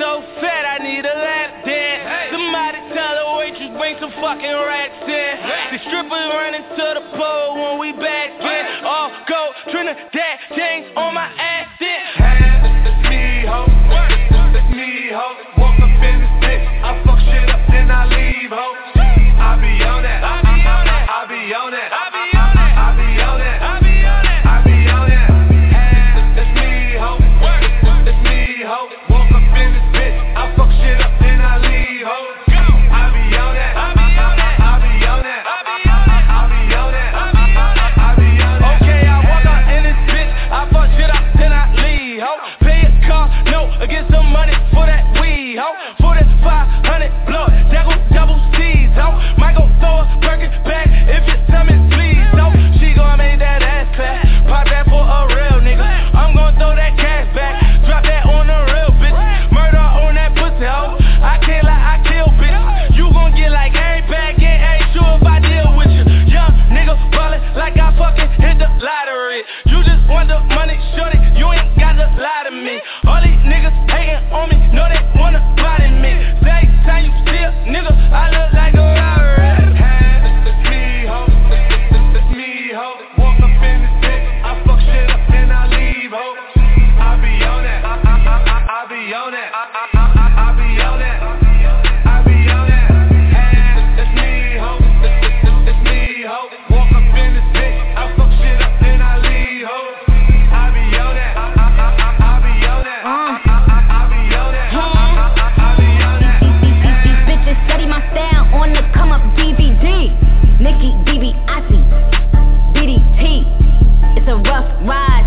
so fat, I need a lap dance. Somebody tell the waitress bring some fucking rats in. The strippers running to the pole when we back in. All gold, Trinidad chains on my ass in. That's me, ho. That's me, ho. Walk up in this bitch, I fuck shit up, then I leave, ho. I be on that. I be on that. I be on that. I be on that. I be on that. I be on that. I be on that. That's me, ho. That's me, ho. Walk up in this bitch, I fuck shit up, then I leave, ho. I be on that. I be on that. I be on that. I be on that. I be on that. I be on that. I be on that. Okay, I walk out in this bitch, I fuck shit up, then I leave, ho. Pay a car, no, get some money for that weed, ho. For that 500 blow, double C's, ho. Might go throw a Perkin back if you tell me please, ho. She gon' make that ass fat, pop that for a real nigga. I'm gon' throw that cash back, drop that on the real bitch. Murder on that pussy, ho. I can't lie, I kill bitch. You gon' get like every bag, ain't sure if I deal with you. Young nigga ballin' like I fucking hit the lottery. You just want the money, shorty, you ain't got to lie to me. All these niggas hating on me, know they wanna body me. Say time you see a nigga, I look like a robbery. That's me, ho. That's me, ho. Walk up in this bitch, I fuck shit up, then I leave, ho. I be on that. I be on that. I be on that. I be on that. That's me, ho. That's me, ho. Walk up in this bitch, I fuck shit up, then I leave, ho. I be on that. I be on that. I be on that. I be on that. These bitches study my style on the come up DVD. Nicki, DiBiase, DDT. It's a rough ride.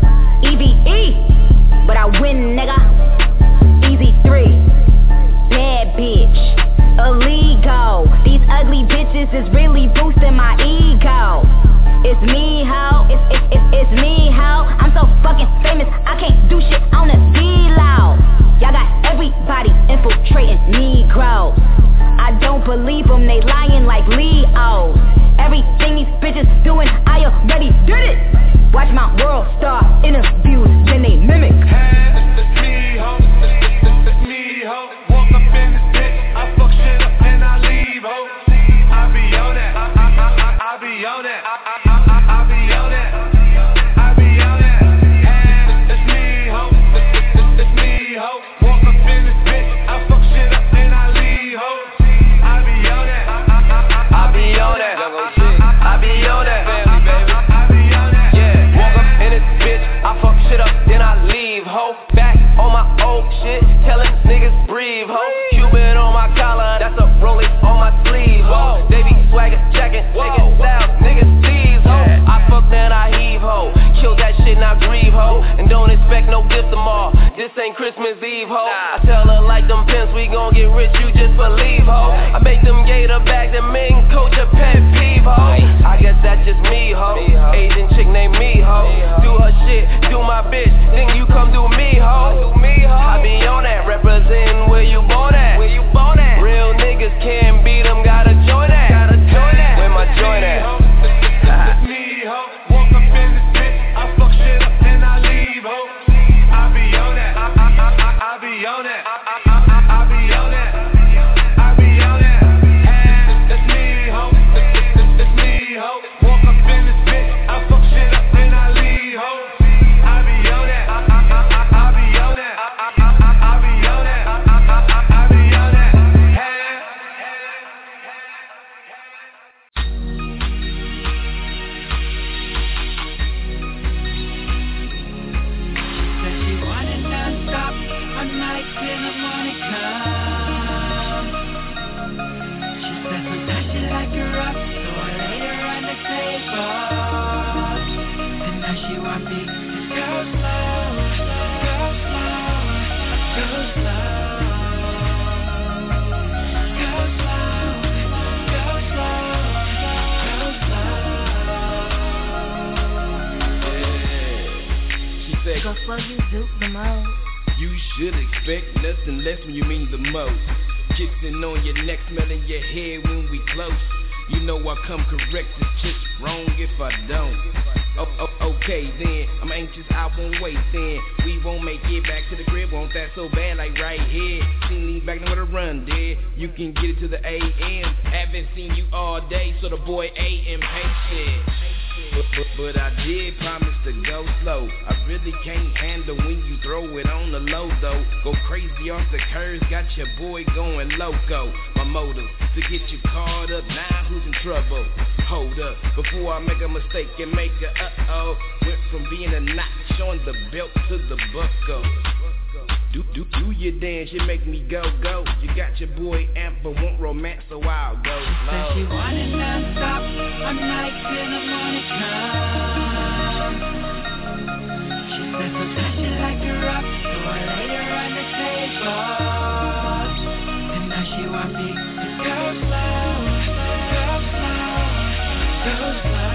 EVE, but I win, nigga. Easy 3. Bad bitch, illegal. These ugly bitches is really boosting my ego. It's me, ho. It's me, ho. I'm so fucking famous, I can't do shit on the D-Low. Y'all got everybody infiltrating Negroes. I don't believe them, they lying like Leos. Everything these bitches doing, I already did it. Watch my world star interviews, then they mimic. That's me, ho. That's me, ho. Walk up in this bitch, I fuck shit up, then I leave, ho. I be on that. I be on that. I be on that. I be on that. That's me, ho. That's me, ho. Walk up in this bitch, I fuck shit up, then I leave, ho. I be on that. I be on that. I be on that. I be on that. Yeah, walk up in this bitch, I fuck shit up, then I leave, ho. Back on my old shit, telling niggas breathe, ho. Cuban on my collar, that's a rolling on my sleeve, ho. They be swagger jacking, taking styles, niggas thieves, ho. I fuck then I heave, ho. Kill that shit, not grieve, ho. And don't expect no gift tomorrow. This ain't Christmas Eve, ho. I tell her like them pimps, we gon' get rich, you just believe, ho. I make them gator bags and main coach a pet peeve, ho. I guess that's just me, ho. Asian chick named me, ho. Do her shit, do my bitch, then you come do me, ho. I be on that, representing where you born at. Real niggas can't beat them, gotta join that. Where my joint at? That's me, ho. Walk up in this bitch, I fuck shit up, then I leave, ho. I be on that. I be on that. I be on that. I be on that. That's me, ho. That's me, ho. Walk up in this bitch, I fuck shit up, then I leave, ho. I be on that. I be on that. I be on that. I be on that. Said she wanted non-stop, all night till the morning come. She said sometimes she like to rock, so I laid her on the table. And now she want me to go slow, go slow, go slow. Go slow, go slow, go slow. She said, Go slow, you do the most. you should expect nothing less when you mean the most. Kissing on your neck, smelling your hair when we close. You know I come correct, it's just wrong if I don't. Okay then, I'm anxious, I won't wait then. We won't make it back to the crib, want that so bad like right here. Seen me back then with a run, dead. You can get it to the AM. Haven't seen you all day, so the boy A impatient. But I did promise to go slow. I really can't handle when you throw it on the low though. Go crazy off the curves, got your boy going loco. My motive to get you caught up, now who's in trouble? Hold up, before I make a mistake and make a uh-oh. Went from being a notch on the belt to the buckle. Do your dance, you make me go. You got your boy amp, but want romance, so I'll go low. Said she wanted non-stop, all night till the morning come. She said sometimes she like to rock, so I laid her on the table. And now she want me to go slow, go slow, go slow.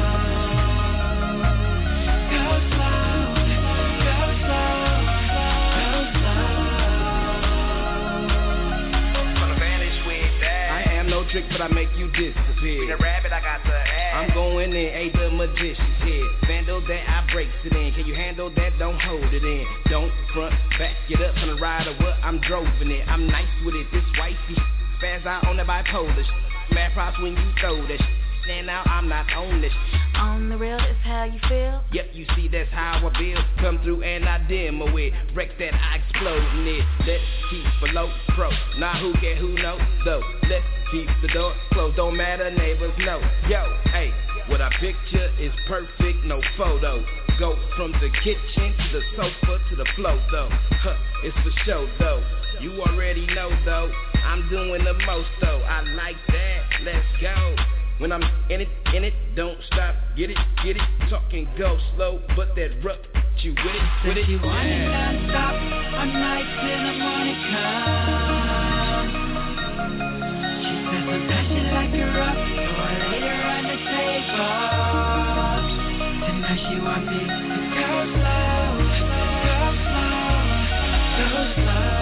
Trick, but I make you disappear. Be the rabbit, I got the ass. I'm going in, ain't the magician's head. Vandal that I breaks it in. Can you handle that? Don't hold it in. Don't front, back it up on the ride or what? I'm droving it. I'm nice with it. This wifey fast out on the bipolar. Mad props when you throw that. Stand out, I'm not on this. On the real, that's how you feel? Yep, you see, that's how I feel. Come through and I demo it. Wreck that, I explode in it. Let's keep below pro. Now who care, who know, though. Let's keep the door closed. Don't matter, neighbors know. Yo, hey, what I picture is perfect, no photo. Go from the kitchen to the sofa to the floor, though. It's for show, though. You already know, though. I'm doing the most, though. I like that. Let's go. When I'm in it, don't stop, get it, talking go slow, but that rough, you with it, Said she wanted non-stop, all night till the morning come. She said sometimes she like to rock, so I laid her on the table. And now she want me to go slow, go slow, go slow.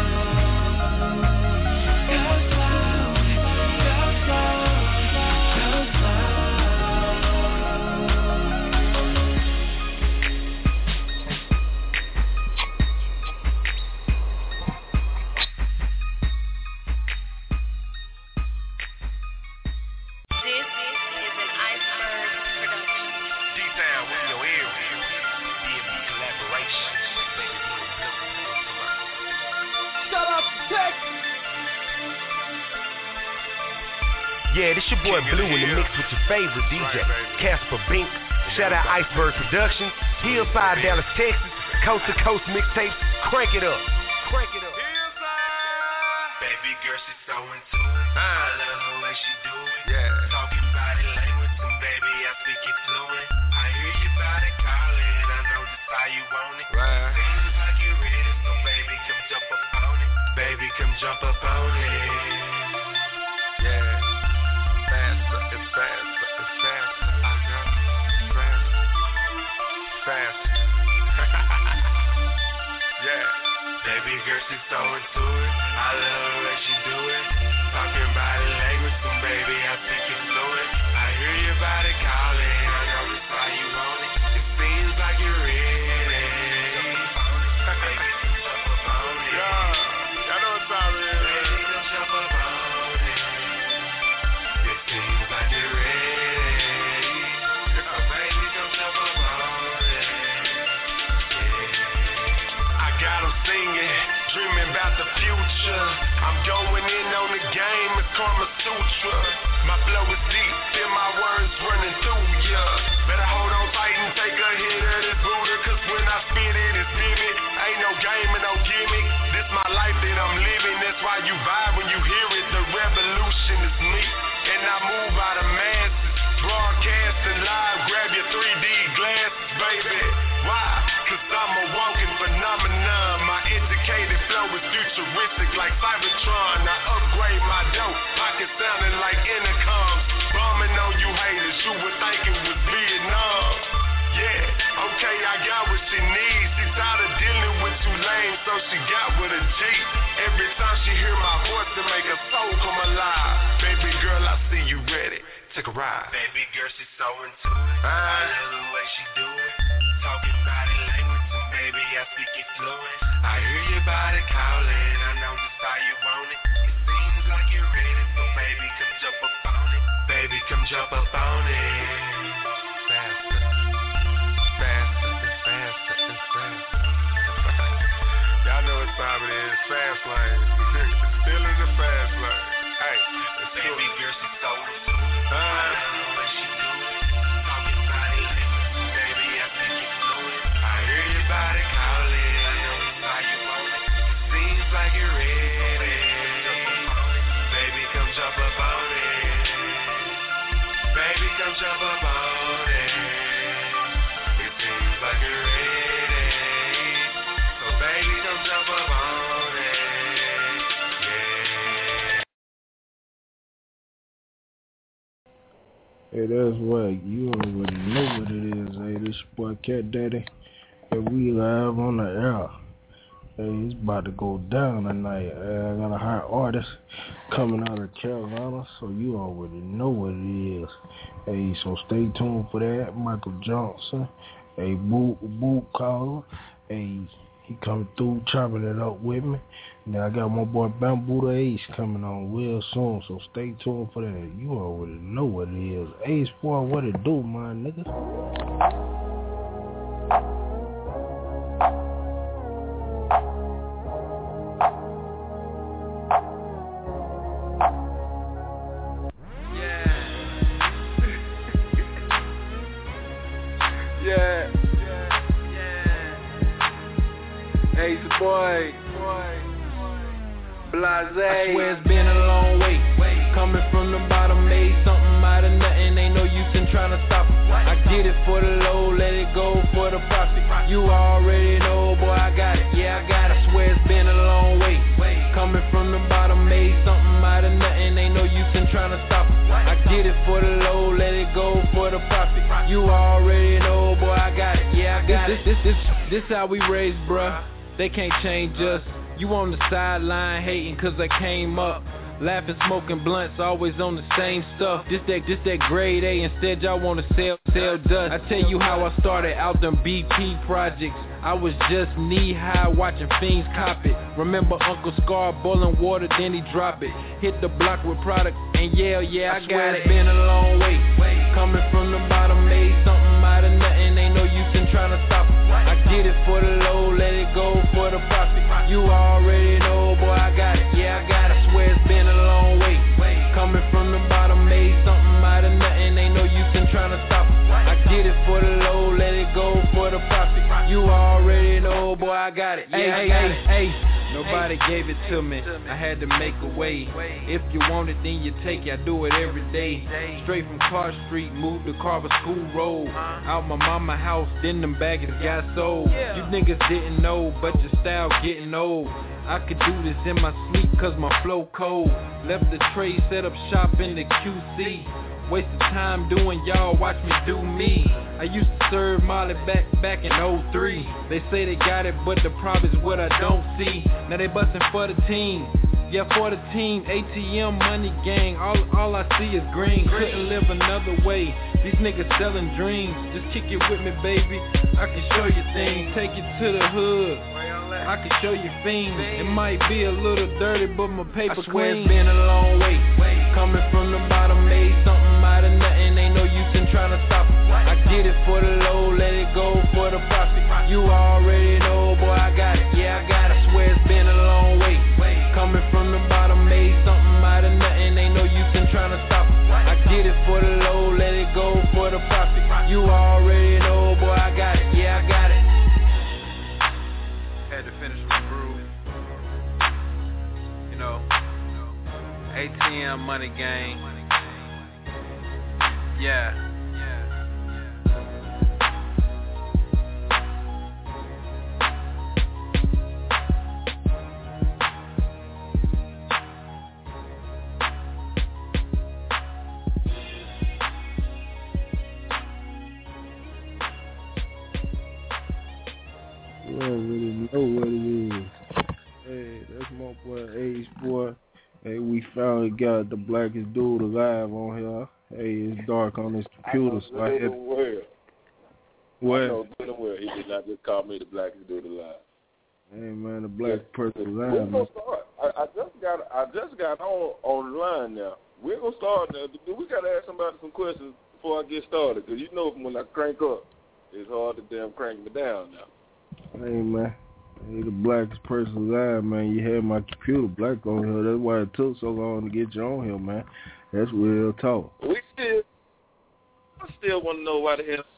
Yeah, this your boy Blue in the mix with your favorite DJ, Casper Bink. Shout out Iceberg Productions, Hillside, Dallas, Texas, coast to coast mixtapes. Crank it up. Baby girl, she's so into it. I love the way she do it. Talking body language, and baby, I speak it fluent. I hear your body calling, I know just how you want it. Seems like you're ready, so baby, come jump up on it. Baby, come jump up on it. It's faster, I got faster. Yeah, baby girl, she's so into it. I love the way she do it. Talking body language, so baby, I speak it fluent. I hear your body calling, I know just how you want it. It seems like you're ready. Baby, come jump up on it. Yeah, I know what time it is. Baby, come jump up on it. It seems like you're ready. Baby, come jump up on it. Yeah. I got 'em singing, dreaming about the future. I'm going in on the game, it's Karma Sutra. My flow is deep, feel my words running through ya. Better hold on tight and take a hit of this Buddha, cause when I spit it, it's vivid. Ain't no game and no gimmick. This my life that I'm living, that's why you vibe when you hear it. The revolution is me, and I move out of masses. Broadcasting live, grab your 3D glasses, baby. Why? Cause I'm a walking phenomenon. My educated flow is futuristic like Cybertron. I upgrade my dope, pocket sounding like intercoms. Bombing on you haters, you would think it was Vietnam. Yeah, okay, I got what she needs. She's tired of dealing with two lanes, so she got with a G. Every time she hear my voice, it make her soul come alive. Baby girl, I see you ready. take a ride. Baby girl, she's so into it. I love the way she do it. Talking body language, and baby, I speak it fluent. I hear your body calling, I know just how you want it. It seems like you're ready, so baby, come jump up on it. Baby, come jump up on it. Faster. Faster and faster and faster. Y'all know what time it is. Fast lane. Still in the fast lane. Hey, let's do it. Baby girl, she's so into it. I love the way she do it. Talking body language, baby, I speak it fluent. I hear your body calling, I know just how you want it. It seems like you're ready. Baby, come jump up on it. Baby, come jump up on it. It seems like you're ready. So baby, come jump up on it. Hey, that's what you already know what it is. Hey, this your boy Cat Daddy, and we live on the air. Hey, it's about to go down tonight. I got a hot artist coming out of Carolina, so you already know what it is. Hey, so stay tuned for that. Michael Johnson, hey, Boot Caller, hey, he coming through chopping it up with me. Now I got my boy Bamboo the Ace coming on real soon, so stay tuned for that. You already know what it is. Ace boy, what it do, my nigga? Yeah. Ace boy. Blase. I swear it's been a long way. Coming from the bottom, made something out of nothing. Ain't no use in trying to stop it. I get it for the low, let it go for the profit. You already know, boy, I got it. Yeah, I got it. I swear it's been a long way. Coming from the bottom, made something out of nothing. Ain't no use in trying to stop it. I get it for the low, let it go for the profit. You already know, boy, I got it. Yeah, I got it. This how we raised, bruh. They can't change us. You on the sideline hating cause I came up. Laughing, smoking blunts, always on the same stuff. This that grade A, instead y'all wanna sell dust. I tell you how I started out them BP projects. I was just knee high watching fiends cop it. Remember Uncle Scar boiling water, then he drop it. Hit the block with product, and yeah, I got it. Been a long way. Coming from the bottom, made something out of nothing. Ain't no use in trying to stop it. I get it for the low, let it go for the profit. You already know, boy, I got it. Yeah, I got it. I swear it's been a long way. Coming from the bottom, made something out of nothing. Ain't no use in trying to stop it. I get it for the low, let it go for the profit. You already know, boy, I got it. Hey. Nobody gave it to me. I had to make a way. If you want it, then you take it. I do it every day. Straight from Clark Street, moved to Carver School Road. Out my mama house, then them baggers got sold. You niggas didn't know, but your style getting old. I could do this in my sleep cause my flow cold. Left the tray, set up shop in the QC. Wasted time doing y'all, watch me do me. I used to serve Molly back in 03. They say they got it, but the problem is what I don't see. Now they bustin' for the team. Yeah, for the team, ATM, money gang, all I see is green. Couldn't live another way. These niggas selling dreams. Just kick it with me, baby. I can show you things. Take it to the hood. I can show you fiends. It might be a little dirty, but my paper clean. I swear it's been a long way. Coming from the bottom, made something out of nothing. Ain't no use in trying to stop it. I get it for the low, let it go for the profit. You already know, boy, I got it. Yeah, I got it. I swear it's been a long way. Coming from the bottom, made something out of nothing. Ain't no use in trying to stop it. I get it for the low, let it go for the profit. You already know, boy, I got it. Yeah, I got it. Had to finish with the groove. You know, ATM money gang. Yeah. You already know what it is. Hey, that's my boy Ace boy. Hey, we finally got the blackest dude alive on here. Hey, it's dark on this computer, so I had... Well, I know good and well he did not just call me the blackest dude alive. Hey man, the black person line. We're gonna start. I just got on the line now. We're gonna start now. We gotta ask somebody some questions before I get started, because you know when I crank up, it's hard to damn crank me down now. Hey man, hey, the blackest person alive, man. You had my computer black on here. That's why it took so long to get you on here, man. That's real talk. I still want to know why the hell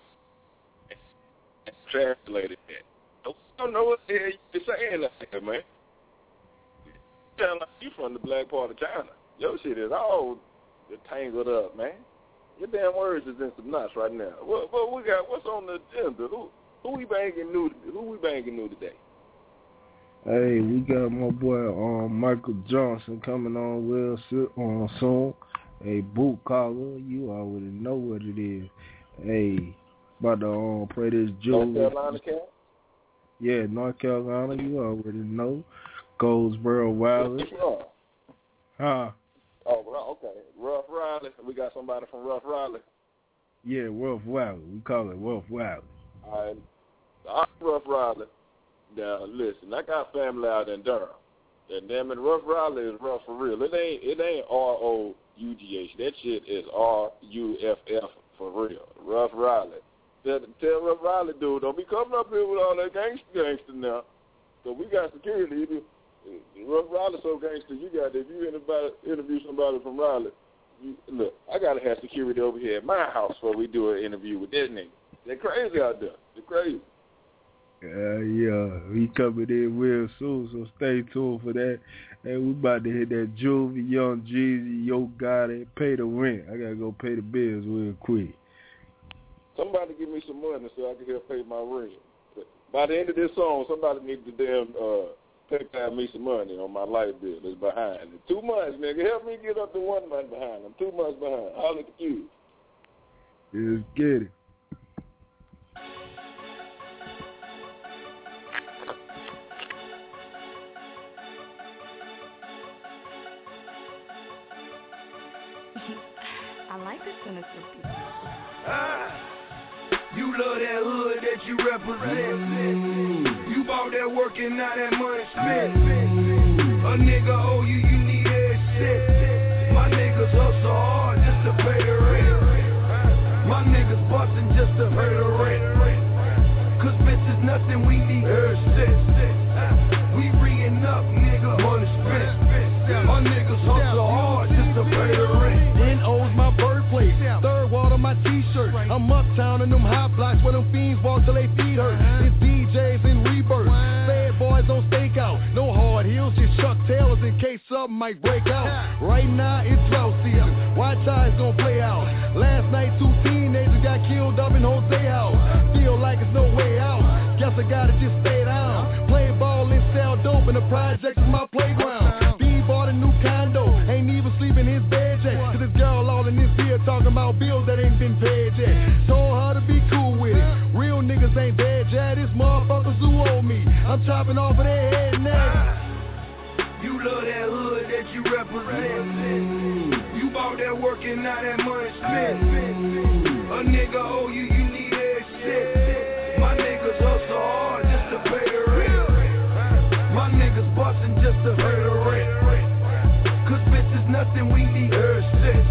translated that. I don't know what the hell you're saying there, man. You sound like you from the black part of China. Your shit is all tangled up, man. Your damn words is in some knots right now. What we got? What's on the agenda? Who we banging new today? Hey, we got my boy Michael Johnson coming on soon. Hey, boot caller, you already know what it is. Hey, about to play this Jewel. North Carolina, Cal? Yeah, North Carolina, you already know. Goldsboro Wilder. Huh? Oh, okay. Rough Riley. We got somebody from Rough Riley. Yeah, Rough Riley. We call it Rough Riley. All right. I'm Rough Riley. Now, listen, I got family out in Durham. And damn it, Rough Riley is rough for real. It ain't R-O-U-G-H. That shit is R-U-F-F for real. Rough Riley. Tell Rough Riley, dude, don't be coming up here with all that gangster now. So we got security. Rough Riley so gangster, if you interview somebody from Raleigh, look, I got to have security over here at my house before we do an interview with that nigga. They're crazy out there. They're crazy. Yeah, we coming in real soon, so stay tuned for that. And we about to hit that Juvie, Young Jeezy, Yo Gotti, pay the rent. I got to go pay the bills real quick. Somebody give me some money so I can help pay my rent. By the end of this song, somebody needs to damn pay me some money on my light bill. It's behind. 2 months, nigga. Help me get up to 1 month behind. I'm 2 months behind. I'll look at you. Let's get it. I like the sinister people. You love that hood that you represent. You bought that work and now that money spent. A nigga owe you, you need that shit. My niggas hustle hard just to pay the rent. My niggas bustin' just to pay the rent. Cause bitch is nothing, we need her shit. We reading up, nigga, money spent. My niggas hustle hard just to pay the rent. N.O.'s my birthplace, third wall on my t-shirt. I'm uptown in them hot blocks where them fiends walk till they feet hurt. It's DJs in rebirth, fed boys on stakeout. No hard heels, just Chuck Taylors in case something might break out. Right now it's drought season, watch how it's gonna play out. Last night 2 teenagers got killed up in Jose house. Feel like it's no way out, guess I gotta just stay down. Play ball and sell dope and the project is my playground. Steve bought a new condo, ain't even sleeping his bed yet. Cause this girl all in this beer talking about bills that ain't been paid yet. Told her to be cool with it, real niggas ain't dead yet. It's motherfuckers who owe me, I'm chopping off of their head next. You love that hood that you represent. You bought that work and now that money spent. A nigga owe you, you need that shit. My niggas hustle hard just to pay the rent. My niggas bustin' just to pay the rent. Cause bitch is nothing, we need her shit.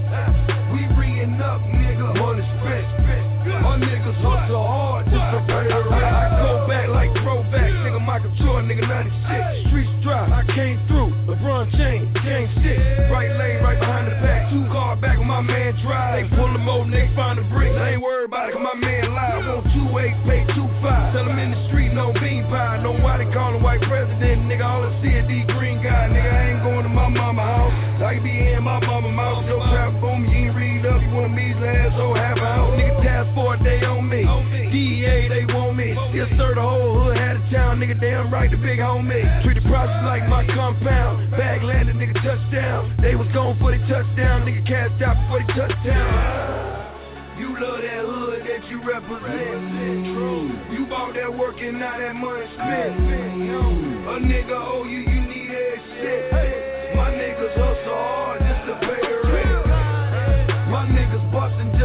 We reading up, nigga, money spent. My niggas hustle hard just to pay the rent. I go back like throwback, nigga Michael Jordan, nigga 96. Streets dry, I came through, LeBron James, gang 6. Right lane, right behind the back, 2 car back with my man drive. They pull them over, they find the bricks. I ain't worried about it, cause my man lied. Want 2-8, pay 2-5. Tell him in the street, no bean pie. Know why they call him white president, nigga. All I see is these green guy, nigga. I ain't going to my mama house. I can be in my mama mouth. Yo, trap for me, you ain't read up. You want a measly ass, so half a house. Nigga, task force, they on me. DEA, they want me. Still serve the whole hood, had a town, nigga. Damn right, the big homie. Treat the process like my compound. Bag landed, nigga, touchdown. They was going for the touchdown, nigga. Cashed out before they touchdown. You love that hood that you represent. You bought that work and now that money spent. A nigga owe you, you need that shit. My niggas hustle hard just to pay the rent.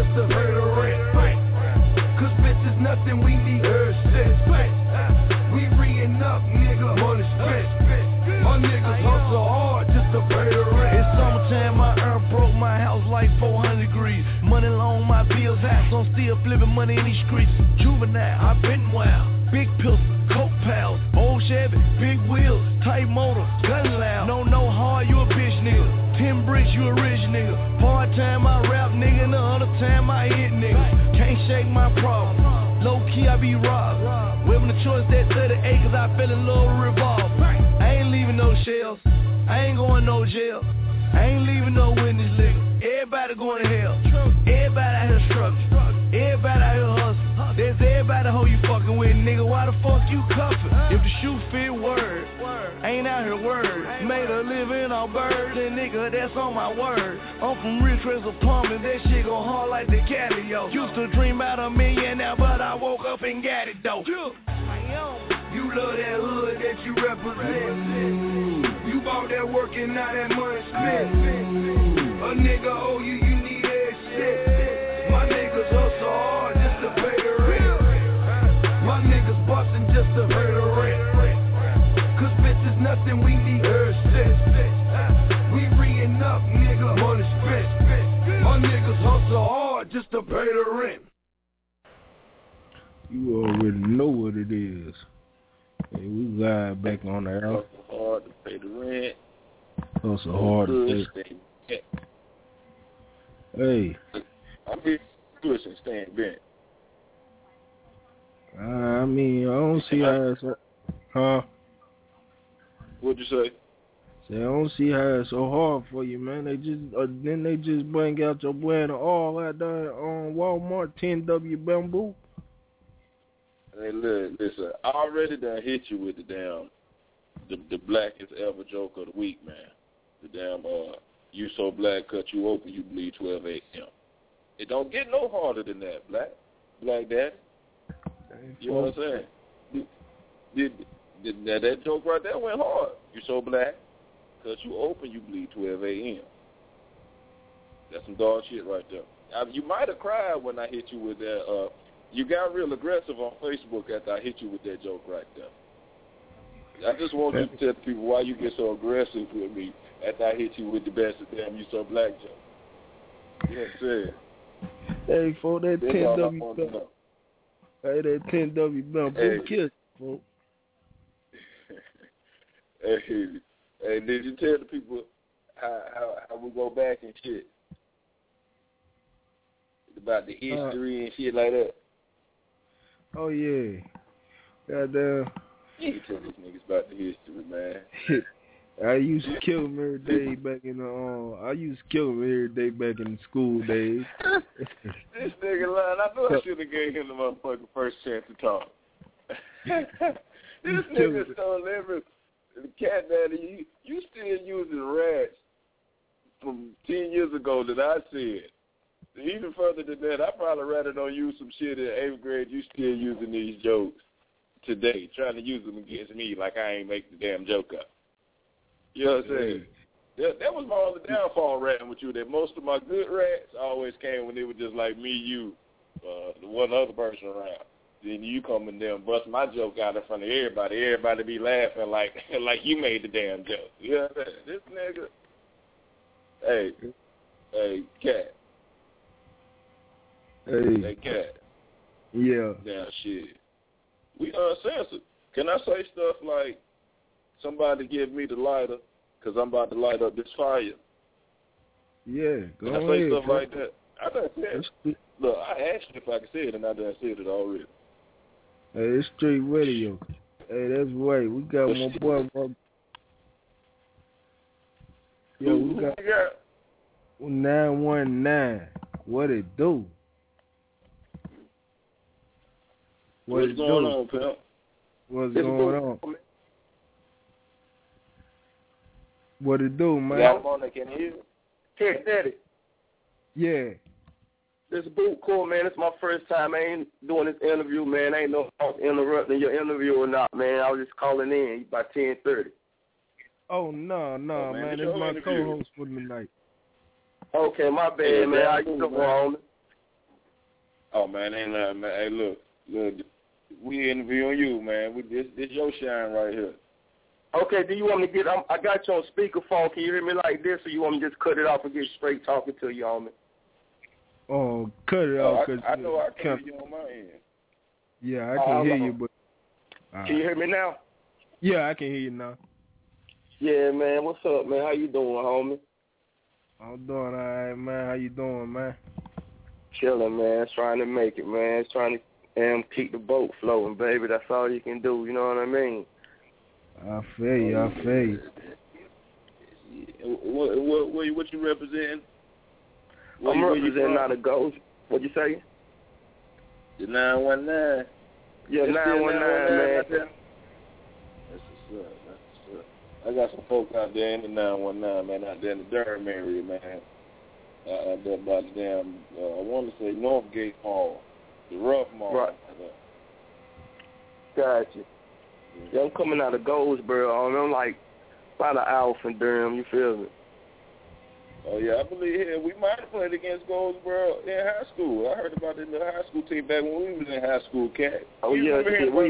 just to pay the rent. Cause bitch is nothing, we need her shit. We re-enough, nigga, money spent. My niggas hustle hard just to pay the rent. It's summertime, my earn broke, my house like 400 degrees. Money long, my bills hats, I'm still flipping money in these streets. Juvenile, I been wild. Big pills, coke pals, old Chevy, big wheels, tight motor, gun loud. No hard, you a bitch nigga. 10 bricks, you a rich nigga. Part time I rap nigga, and the other time I hit niggas. Can't shake my problem. Low key I be robbed. Whipping the choice that 38 cause I fell in love with revolver. I ain't leaving no shells. I ain't going no jail. I ain't leaving no witness nigga. Everybody going to hell. Everybody out here struggling. Everybody out here hustling. There's everybody who you fucking with, nigga. Why the fuck you cuffin'? If the shoe fit, word. Ain't out here word. Made a living on birds, and nigga, that's on my word. I'm from Ridgecrest of Plumbing, that shit go hard like the Calio. Used to dream about a millionaire, but I woke up and got it though. You love that hood that you represent. You bought that work and now that money spent. A nigga owe you, you need that shit. My niggas hustle hard just to pay the rent. My niggas bustin' just to pay the rent. Cause bitch is nothing, we need her shit. We re-enough, nigga, money spent. My niggas hustle hard just to pay the rent. You already know what it is. Hey, we live back on the air. Hustle hard to pay the rent. Hustle hard to pay. Hey. I'm here pushing, staying bent. I mean, I don't see how it's... Huh? What'd you say? I don't see how it's so hard for you, man. They just then they just bring out your brand of all out there on Walmart, 10W Bamboo. Hey, listen, I already done hit you with the damn, the blackest ever joke of the week, man. The damn, you so black, cut you open, you bleed 12 a.m. It don't get no harder than that, Black Daddy. You know what I'm saying? That joke right there went hard. You so black, cut you open, you bleed 12 a.m. That's some dog shit right there. You might have cried when I hit you with that. You got real aggressive on Facebook after I hit you with that joke right there. I just want you to tell people why you get so aggressive with me after I hit you with the best of them, you so black joke. You know what I'm saying? Hey, for that 10W, hey, that 10W Bamboo kiss, folks. Hey, did you tell the people how we go back and shit? About the history and shit like that? Oh, yeah. Goddamn. You tell these niggas about the history, man. I used to kill him every day back in the school days. This nigga lying. I know I should have gave him the motherfucking first chance to talk. This nigga stole every cat daddy. You still using rats from 10 years ago that I said. Even further than that, I probably rather on you some shit in 8th grade. You still using these jokes today, trying to use them against me like I ain't make the damn joke up. You know what I'm saying? That was my only downfall ratting with you, that most of my good rats always came when they were just like me, you, the one other person around. Then you come in there and bust my joke out in front of everybody. Everybody be laughing like you made the damn joke. You know what I'm saying? This nigga, hey, cat. Hey, cat. Yeah. Now, shit. We uncensored. Can I say stuff like, somebody give me the lighter because I'm about to light up this fire? Yeah, go ahead. Can I say stuff like that? I done said it. Look, I asked you if I could say it, and I done said it already. Hey, it's straight radio. Hey, that's right. We got my boy. Yo, we got 919. What it do? What's going on, pal? What's going on? What it do, man? Got him on there, can you hear me? Hey, Daddy. Yeah. This is Boot Cool, man. It's my first time. I ain't doing this interview, man. I ain't know if I was interrupting your interview or not, man. I was just calling in by 10:30. Oh, no, man. It's my co-host for the night. Okay, my bad, man. How you doing, Oh man, ain't nothing, man. Hey, look, we interviewing you, man. This your shine right here. Okay, do you want me to get? I got you on speakerphone. Can you hear me like this, or you want me to just cut it off and get straight talking to you on me? Oh, cut it off. I know I can hear you on my end. Yeah, I can hear you, but can you hear me now? Yeah, I can hear you now. Yeah, man. What's up, man? How you doing, homie? I'm doing all right, man. How you doing, man? Chilling, man. Trying to make it, man. Trying to keep the boat floating, baby. That's all you can do. You know what I mean? I feel you. What you representing? I'm representing out of Ghost. What'd you say? The 919. Yeah, 919, man. That's what's up. I got some folks out there in the 919, man, out there in the Durham area, man. Out there by the damn, I want to say Northgate Mall, the Rough Mall. Right. Gotcha. Yeah, I'm coming out of Goldsboro. I'm like about an hour from Durham, you feel me? Oh, yeah, I believe we might have played against Goldsboro in high school. I heard about the high school team back when we was in high school, Cat. Oh, yeah,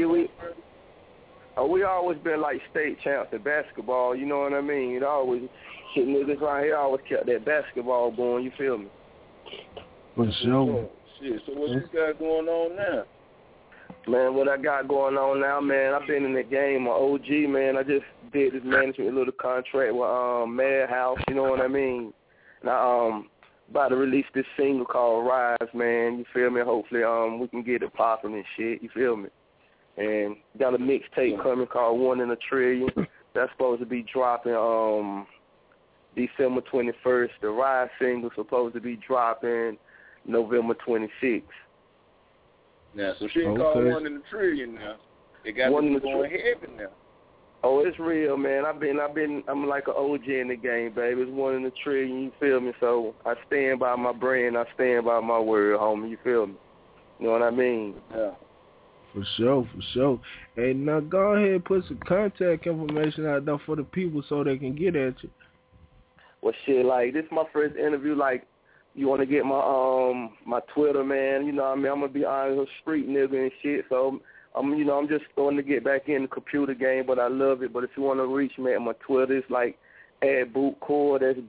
we always been like state champs in basketball, you know what I mean? It always, niggas around here always kept that basketball going, you feel me? For sure. Shit, so what you got going on now? Man, what I got going on now, man, I've been in the game, my OG, man. I just did this management little contract with Madhouse, you know what I mean? Now, about to release this single called Rise, man, you feel me? Hopefully, we can get it popping and shit, you feel me? And got a mixtape coming called 1 in a Trillion. That's supposed to be dropping December 21st. The Rise single supposed to be dropping November 26th. Now, so she ain't called 1 in a Trillion now. It got to be going heavy now. Oh, it's real, man. I'm like an OG in the game, baby. It's 1 in a Trillion, you feel me? So I stand by my brand. I stand by my word, homie, you feel me? You know what I mean? Yeah. For sure. Hey, now go ahead and put some contact information out there for the people so they can get at you. Well, shit, like, this is my first interview. Like, you want to get my Twitter, man. You know what I mean? I'm going to be honest, a street nigga and shit. So, I'm just starting to get back in the computer game, but I love it. But if you want to reach me at my Twitter, it's like @BootCoor. That's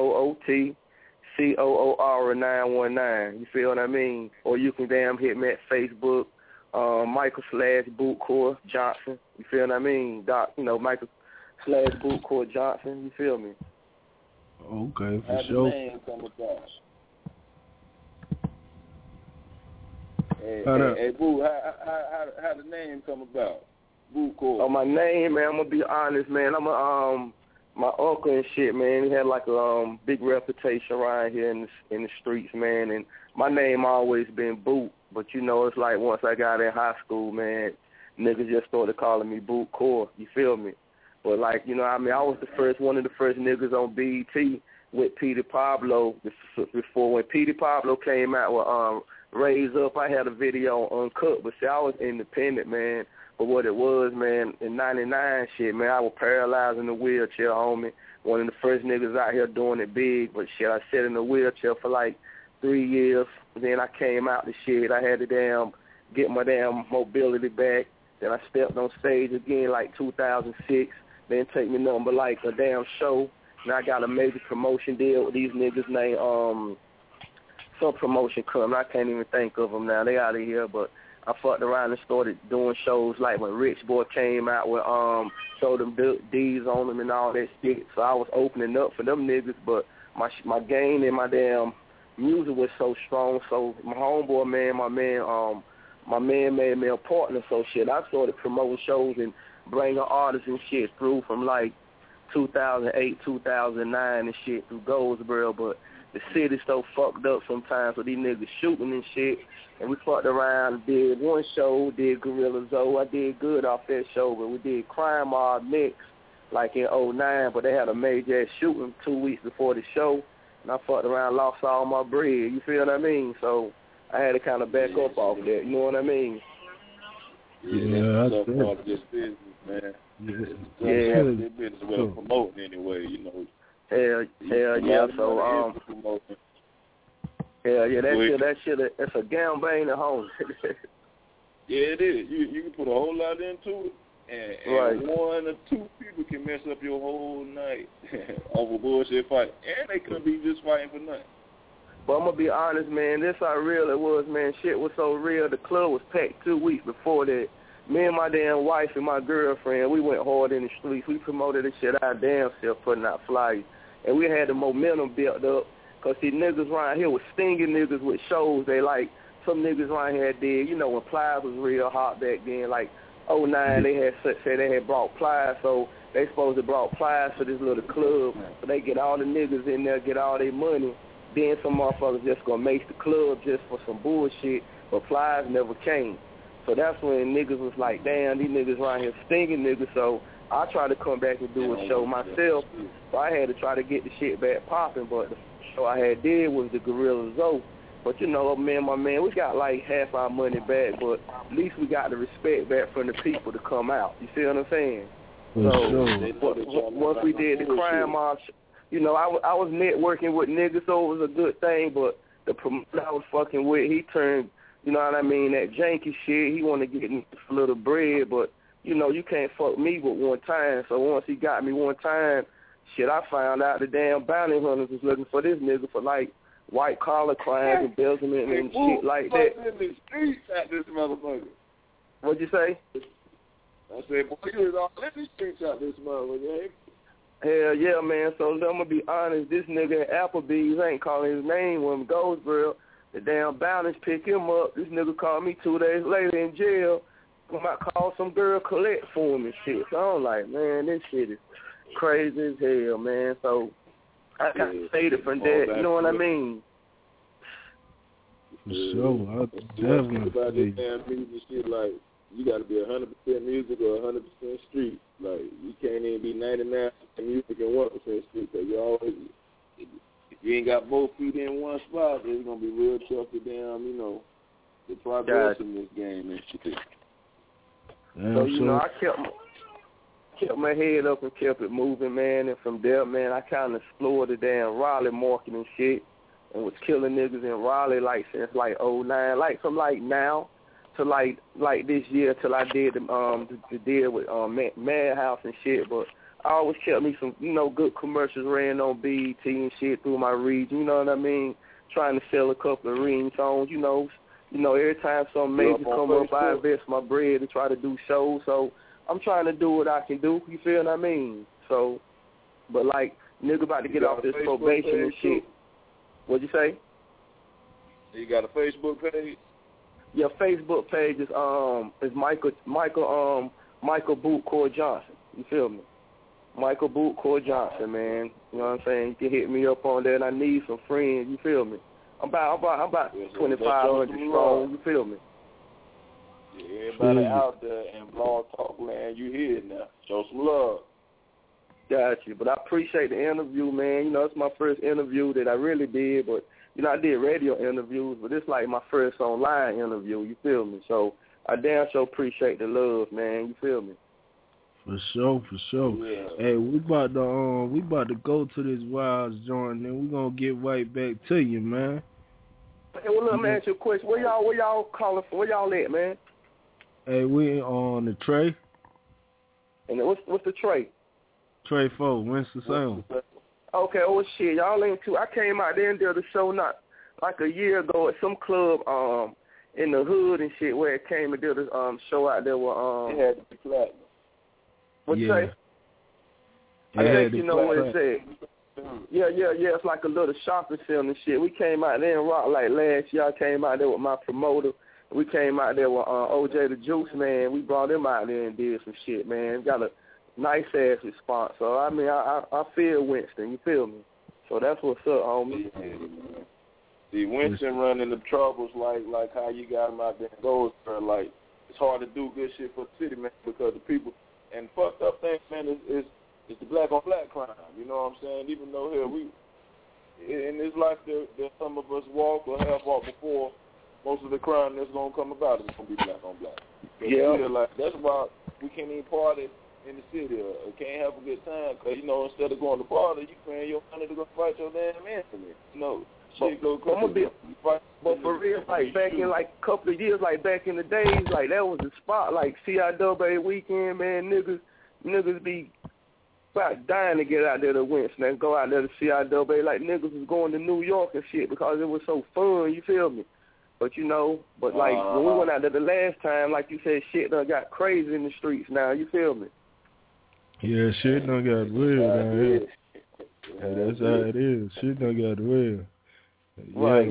BOOTCOOR 919. You feel what I mean? Or you can hit me at Facebook. Michael/BootCoor Johnson, you feel what I mean? Michael/BootCoor Johnson, you feel me? Okay, for how sure. The name come about? Hey, Boo, how the name come about? BootCoor. Oh, my name, man, I'm gonna be honest, man. My uncle and shit, man, he had like a big reputation around here in the streets, man, and my name always been Boot. But, you know, it's like once I got in high school, man, niggas just started calling me BootCoor, you feel me? But, like, you know, I mean, I was one of the first niggas on BET with Petey Pablo. Before when Petey Pablo came out with Raise Up, I had a video on Uncut. But, see, I was independent, man. But what it was, man, in 99 shit, man, I was paralyzed in the wheelchair, homie. One of the first niggas out here doing it big. But, shit, I sat in the wheelchair for, like, 3 years. Then I came out the shit. I had to get my damn mobility back. Then I stepped on stage again like 2006. Then take me nothing but like a damn show. Now I got a major promotion deal with these niggas named some promotion coming. I can't even think of them now. They out of here. But I fucked around and started doing shows like when Rich Boy came out with showed them D's on them and all that shit. So I was opening up for them niggas. But my game and my damn music was so strong, so my homeboy, man, my man made me a partner, so shit, I started promoting shows and bringing artists and shit through from like 2008, 2009 and shit through Goldsboro, but the city's so fucked up sometimes with these niggas shooting and shit, and we fucked around, did one show, did Gorilla Zoe, I did good off that show, but we did Crime Mob next, like in 2009, but they had a major ass shooting 2 weeks before the show, and I fucked around, lost all my bread, you feel what I mean? So I had to kind of back up off that, you know what I mean? Yeah, that's part of this business, man. Yeah. This business with promoting anyway, you know. Hell yeah, so, hell yeah, It's a gangbang at home. Yeah, it is. You can put a whole lot into it, and one or two people can mess up your whole night over bullshit fight, and they could be just fighting for nothing. But I'm gonna be honest, man. This how real it was, man. Shit was so real. The club was packed 2 weeks before that. Me and my damn wife and my girlfriend, we went hard in the streets. We promoted this shit our damn self, putting out flyers, and we had the momentum built up. Cause these niggas around here was stinging niggas with shows. They like some niggas around here did. You know when Plies was real hot back then, like 09, they had brought Plies, so they supposed to brought Plies to this little club. So they get all the niggas in there, get all their money. Then some motherfuckers just gonna make the club just for some bullshit. But Plies never came. So that's when niggas was like, damn, these niggas around here stinging niggas. So I tried to come back and do a show myself. So I had to try to get the shit back popping. But the show I had did was the Gorilla Zoe. But you know, me and my man, we got like half our money back, but at least we got the respect back from the people to come out. You see what I'm saying? Once we did the crime march, you know, I was networking with niggas, so it was a good thing, but the promoter I was fucking with, he turned, you know what I mean, that janky shit. He wanted to get me a little bread, but, you know, you can't fuck me with one time. So once he got me one time, shit, I found out the damn bounty hunters was looking for this nigga for, like, white-collar crimes, embezzlement, and shit like that. In the streets at this motherfucker. What'd you say? I said, boy, you was all in the streets at this motherfucker, eh? Hell yeah, man. So I'm going to be honest, this nigga at Applebee's ain't calling his name when Goldsboro. The damn bounties pick him up. This nigga called me 2 days later in jail. I might call some girl collect for him and shit. So I'm like, man, this shit is crazy as hell, man. So I got to say it from that. You know what I mean? For sure. Definitely. About this damn music shit, like, you got to be 100% music or 100% street. Like, you can't even be 99% music and 1% street. Because you always, if you ain't got both feet in one spot, it's going to be real tough to damn, you know, the progress in this game and shit. So, you know, I kept my head up and kept it moving, man. And from there, man, I kind of explored the damn Raleigh market and shit and was killing niggas in Raleigh, like, since, like, 09. Like, from, like, now to, like this year till I did the deal with Madhouse and shit. But I always kept me some, you know, good commercials ran on BET and shit through my region, you know what I mean? Trying to sell a couple of ringtones, you know, every time something major come up, I invest my bread to try to do shows. So I'm trying to do what I can do, you feel what I mean? So, but like, nigga about to get off this probation and shit. What'd you say? You got a Facebook page? Yeah, Facebook page is Michael Boot Core Johnson. You feel me? Michael Boot Core Johnson, man. You know what I'm saying? You can hit me up on there, and I need some friends. You feel me? I'm about 2,500 strong. You feel me? Yeah, everybody out there in Blog Talk Land, you hear it now. Show some love. Got you. But I appreciate the interview, man. You know, it's my first interview that I really did, but you know, I did radio interviews, but it's like my first online interview, you feel me? So I damn sure appreciate the love, man, you feel me? For sure. Yeah. Hey, we about to go to this Wilds joint, and we're gonna get right back to you, man. Hey, well, look, man, ask you a question. Where y'all calling from? Where y'all at, man? Hey, we on the Trey. And what's the Trey? Trey 4, Winston-Salem. Okay, oh shit, y'all ain't too. I came out there and did a show not like a year ago at some club in the hood and shit where it came and did a show out there with It had to be platinum. What'd you say? I think you know what it said. Yeah, it's like a little shopping center and shit. We came out there and rock like last year. I came out there with my promoter. We came out there with OJ the Juice, man. We brought him out there and did some shit, man. Got a nice ass response. So I mean, I feel Winston. You feel me? So that's what's up, homie. See, Winston run into troubles like how you got him out there in Goldsboro. Like, it's hard to do good shit for the city, man, because the people and fucked up thing, man, is the black on black crime. You know what I'm saying? Even though here we in this life, there some of us walk or have walked before. Most of the crime that's gonna come about is gonna be black on black. Yeah, like that's why we can't even party in the city or can't have a good time, because, you know, instead of going to party, you paying your money to go fight your damn incident. You know, But for real, like back in like a couple of years, like back in the days, like that was the spot. Like CIAA weekend, man, niggas be about dying to get out there to Winston and go out there to CIAA. Like niggas was going to New York and shit because it was so fun. You feel me? But like when we went out there the last time, like you said, shit done got crazy in the streets now. You feel me? Yeah, shit done got real down here. Yeah, that's how it is. Shit done got real. Right.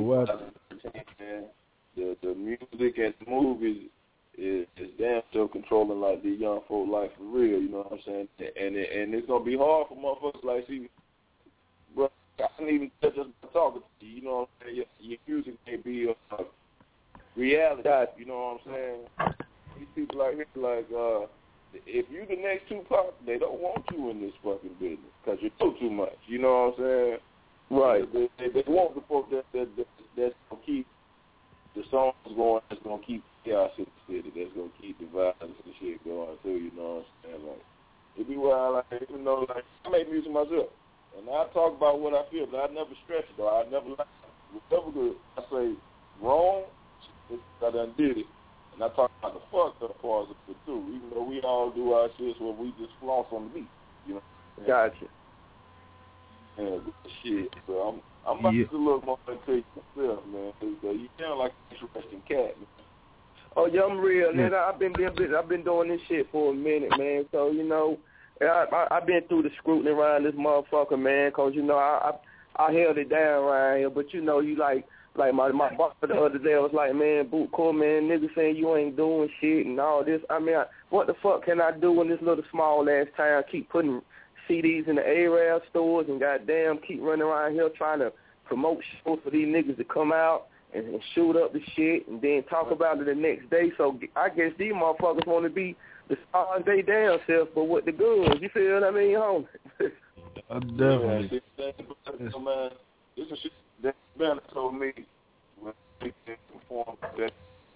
The music and the movies is damn still controlling like the young folk life for real. You know what I'm saying? And it's gonna be hard for motherfuckers like see, bro. I can't even just talking to you. You know what I'm saying? Your music may be a reality. You know what I'm saying? These people like if you the next Tupac, they don't want you in this fucking business because you do too much. You know what I'm saying? Right. They want the folk that's gonna keep the songs going. That's gonna keep chaos in the city. That's gonna keep the violence and shit going too. You know what I'm saying? Like it be wild. Like even though like I make music myself, and I talk about what I feel, but I never stress it. Though I never lie. Whatever good I say wrong, I done did it. And I talk about the fucked up parts of it too, even though we all do our shit where we just floss on the beat, you know. Gotcha. Yeah, shit. So I'm about to look more into myself, man. You sound like an interesting cat, man. Oh yeah, I'm real, man. I've been doing this shit for a minute, man. So I've been through the scrutiny around this motherfucker, man. Cause I held it down around here, but you like my boss the other day was like, man, Boot Cool, man, niggas saying you ain't doing shit and all this. I mean, what the fuck can I do in this little small-ass town? Keep putting CDs in the Arab stores and goddamn keep running around here trying to promote shows for these niggas to come out and shoot up the shit and then talk about it the next day. So I guess these motherfuckers want to be the stars they damn self, but with the goods. You feel what I mean, homie? Definitely. Yeah, man, this is shit that Ben told me when they performed that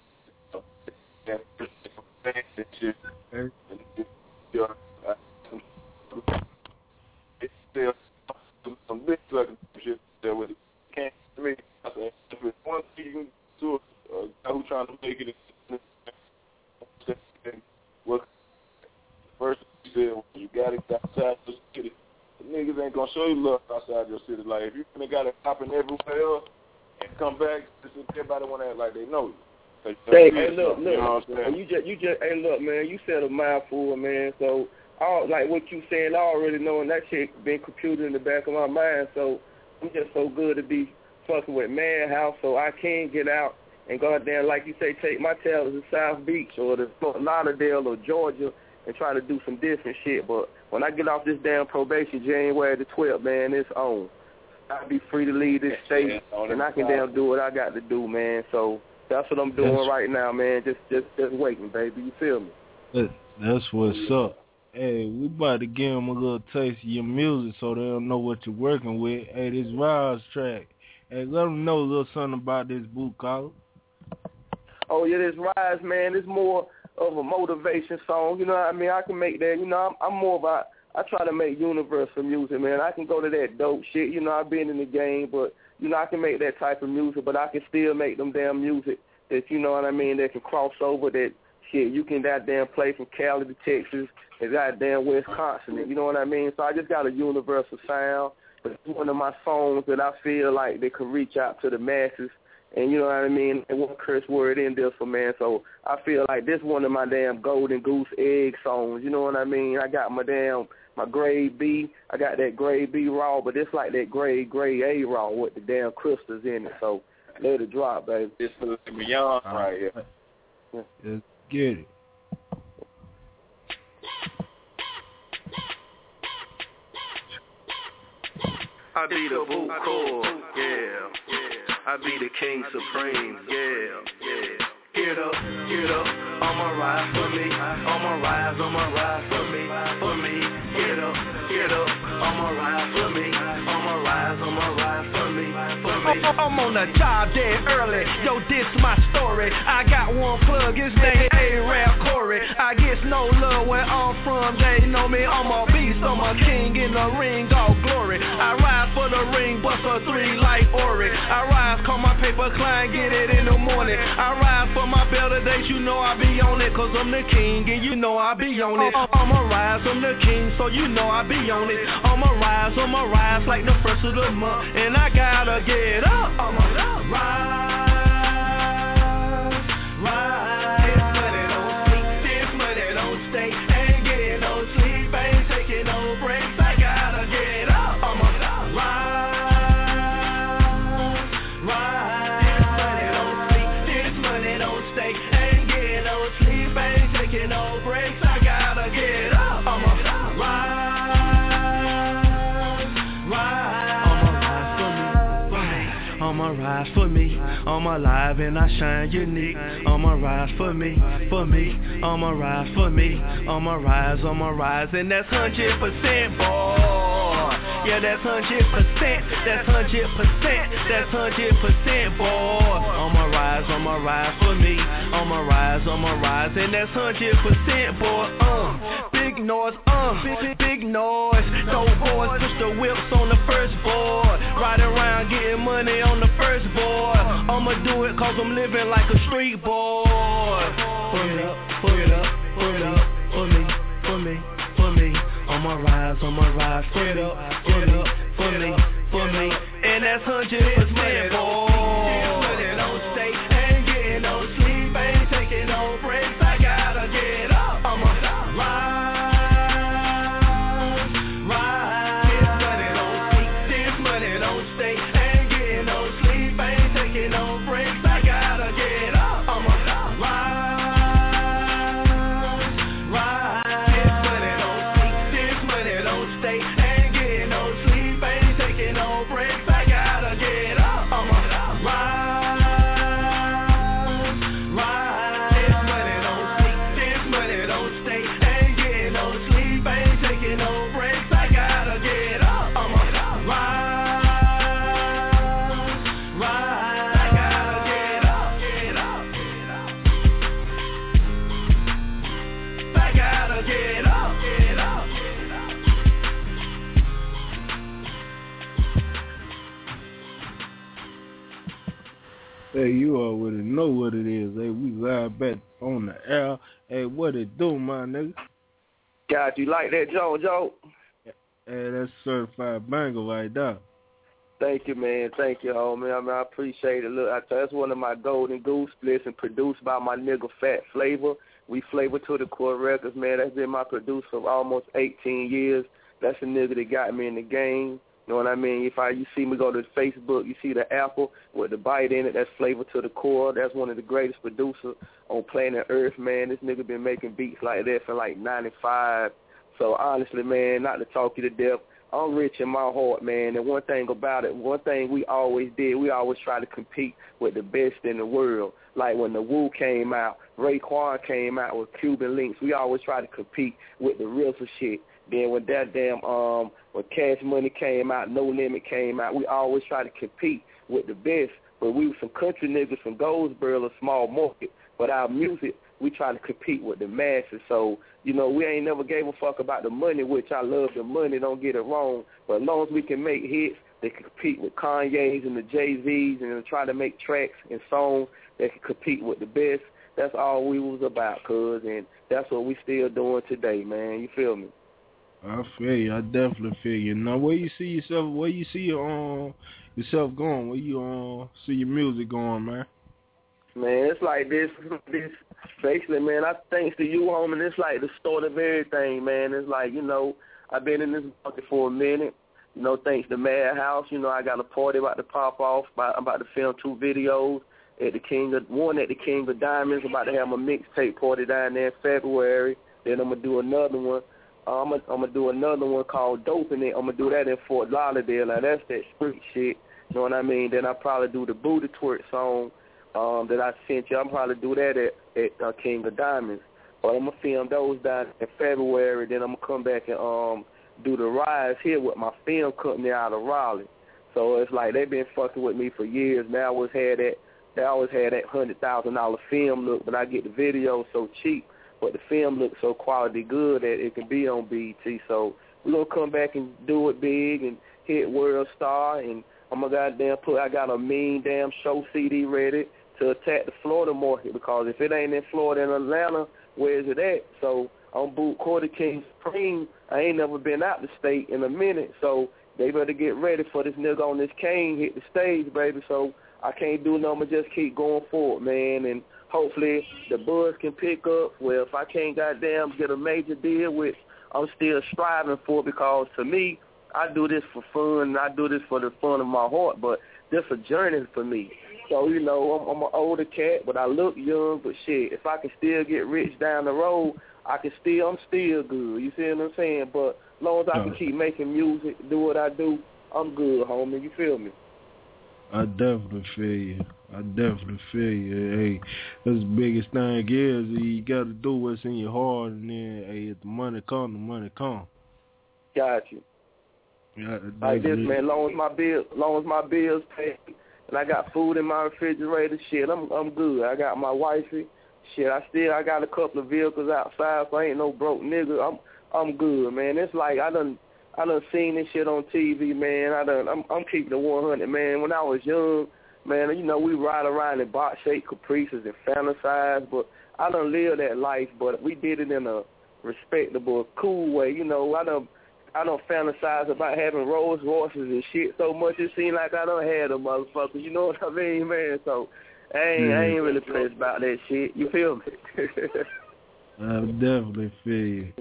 shit. It's still some big fucking shit that was came to me. I said, if it's one thing you can do, a guy who's trying to make it, what first he said, you got it outside the city. The niggas ain't gonna show you love outside your city. Like if you got it popping everywhere else and come back, everybody wanna act like they know you. Hey, look. You know what I'm saying? You just, hey, look, man. You said a mouthful, man. So, like what you saying, I already know, and that shit been computed in the back of my mind. So, I'm just so good to be fucking with Madhouse, so I can get out and goddamn, like you say, take my tail to South Beach or to Fort Lauderdale or Georgia and try to do some different shit. But when I get off this damn probation, January the 12th, man, it's on. I'll be free to leave this state, and I can damn do what I got to do, man. So. That's what I'm doing right now, man. Just waiting, baby. You feel me? That's what's up. Hey, we about to give them a little taste of your music so they don't know what you're working with. Hey, this Rise track. Hey, let them know a little something about this boot collar. Oh, yeah, this Rise, man. It's more of a motivation song. You know what I mean? I can make that. You know, I'm more about, I try to make universal music, man. I can go to that dope shit. You know, I've been in the game, but you know, I can make that type of music, but I can still make them damn music that, you know what I mean, that can cross over, that shit, you can goddamn play from Cali to Texas and goddamn Wisconsin, you know what I mean? So I just got a universal sound, but it's one of my songs that I feel like they can reach out to the masses, and you know what I mean, and one curse word in there for, man, so I feel like this one of my damn golden goose egg songs, you know what I mean? I got my grade B, I got that grade B raw, but it's like that grade A raw with the damn crystals in it. So let it drop, baby. It's for the beyond right here. Let's get it. I be the boot core, yeah. I be the king supreme, yeah. Get up, I'ma ride for me. I'ma rise for me. Get up, I'ma ride for me. I'ma rise for me. I'm on the job dead early. Yo, this my story. I got one plug, his name A-Rap Corey. I get no love where I'm from. They know me, I'm a beast. I'm a king in the ring, all glory. I ride for the ring, bust a 3 like Ori. I rise, call my paper client, get it in the morning. I rise for my better days, you know I be on it, cause I'm the king, and you know I be on it. I'ma rise, I'm the king, so you know I be on it. I'ma rise like the first of the month, and I gotta get up. I'ma rise. Rise for me, I'm alive and I shine unique. I'ma rise for me, I'ma rise for me, I'ma rise, and that's 100%, boy. Yeah, that's 100%, that's 100%, boy. I'ma rise for me, I'ma rise, and that's 100%, boy. Big noise, big noise. Dope boys push the whips on the first board. Riding around getting money on the first board. I'ma do it cause I'm living like a street boy. Pull it up, for me. I'ma rise, for me. And that's 100%, boy. Don't stay, ain't getting no sleep, ain't taking no breaks. I gotta get up. I'ma rise. Hey, you already know what it is. Hey, we live back on the air. Hey, what it do, my nigga? God, you like that, Joe? Hey, that's certified banger right there. Thank you, man. Thank you, homie. I mean, I appreciate it. Look, that's one of my Golden Goose splits and produced by my nigga Fat Flavor. We Flavor to the Core Records, man. That's been my producer for almost 18 years. That's the nigga that got me in the game. You know what I mean? You see me go to Facebook, you see the apple with the bite in it, that's Flavor to the Core. That's one of the greatest producers on planet Earth, man. This nigga been making beats like that for like 95. So honestly, man, not to talk you to death, I'm rich in my heart, man. And one thing about it, one thing we always did, we always try to compete with the best in the world. Like when the Wu came out, Raekwon came out with Cuban Links, we always try to compete with the real shit. Then when that when Cash Money came out, No Limit came out, we always try to compete with the best. But we were some country niggas from Goldsboro, a small market. But our music, we try to compete with the masses. So, you know, we ain't never gave a fuck about the money, which I love the money, don't get it wrong. But as long as we can make hits, they can compete with Kanye's and the Jay-Z's and try to make tracks and songs that can compete with the best. That's all we was about, cuz, and that's what we still doing today, man. You feel me? I feel you. I definitely feel you. Now, where you see yourself? Where you see yourself going? Where you see your music going, man? Man, it's like this. Basically, man, I thanks to you, homie. It's like the start of everything, man. It's like, you know, I've been in this market for a minute. You know, thanks to Madhouse. You know, I got a party about to pop off. I'm about to film 2 videos at the King of Diamonds. I'm about to have my mixtape party down there in February. Then I'm gonna do another one. I'm gonna do another one called Dope in it. I'm gonna do that in Fort Lauderdale. Now that's that street shit. You know what I mean? Then I'll probably do the Booty Twerk song that I sent you. I'm probably do that at King of Diamonds. But I'm gonna film those down in February. Then I'm gonna come back and do the Rise here with my film company out of Raleigh. So it's like they've been fucking with me for years. They always had that $100,000 film look, but I get the video so cheap. But the film looks so quality good that it can be on BET. So we're going to come back and do it big and hit World Star. And I'm a goddamn I got a mean damn show CD ready to attack the Florida market, because if it ain't in Florida and Atlanta, where is it at? So I'm boot Quarter King Supreme. I ain't never been out the state in a minute, so they better get ready for this nigga on this cane hit the stage, baby. So I can't do nothing but just keep going forward, man, and hopefully the buzz can pick up. Well, if I can't goddamn get a major deal, which I'm still striving for, because to me, I do this for fun, and I do this for the fun of my heart, but this a journey for me. So, you know, I'm an older cat, but I look young, but shit, if I can still get rich down the road, I'm still good. You see what I'm saying? But as long as I can keep making music, do what I do, I'm good, homie. You feel me? I definitely feel you. Hey, that's the biggest thing is you got to do what's in your heart, and then, hey, if the money come, the money come. Got you. Yeah, like this, man. Long as my bills paid, and I got food in my refrigerator, shit, I'm good. I got my wifey, shit. I got a couple of vehicles outside, so I ain't no broke nigga. I'm good, man. It's like I done seen this shit on TV, man. I'm keeping it 100, man. When I was young, man, you know, we ride around in box shaped Caprices and fantasize, but I done lived that life, but we did it in a respectable, cool way. You know, I don't fantasize about having Rolls Royces and shit so much it seemed like I done had them motherfuckers. You know what I mean, man? So I ain't really pressed about that shit. You feel me? I definitely feel you.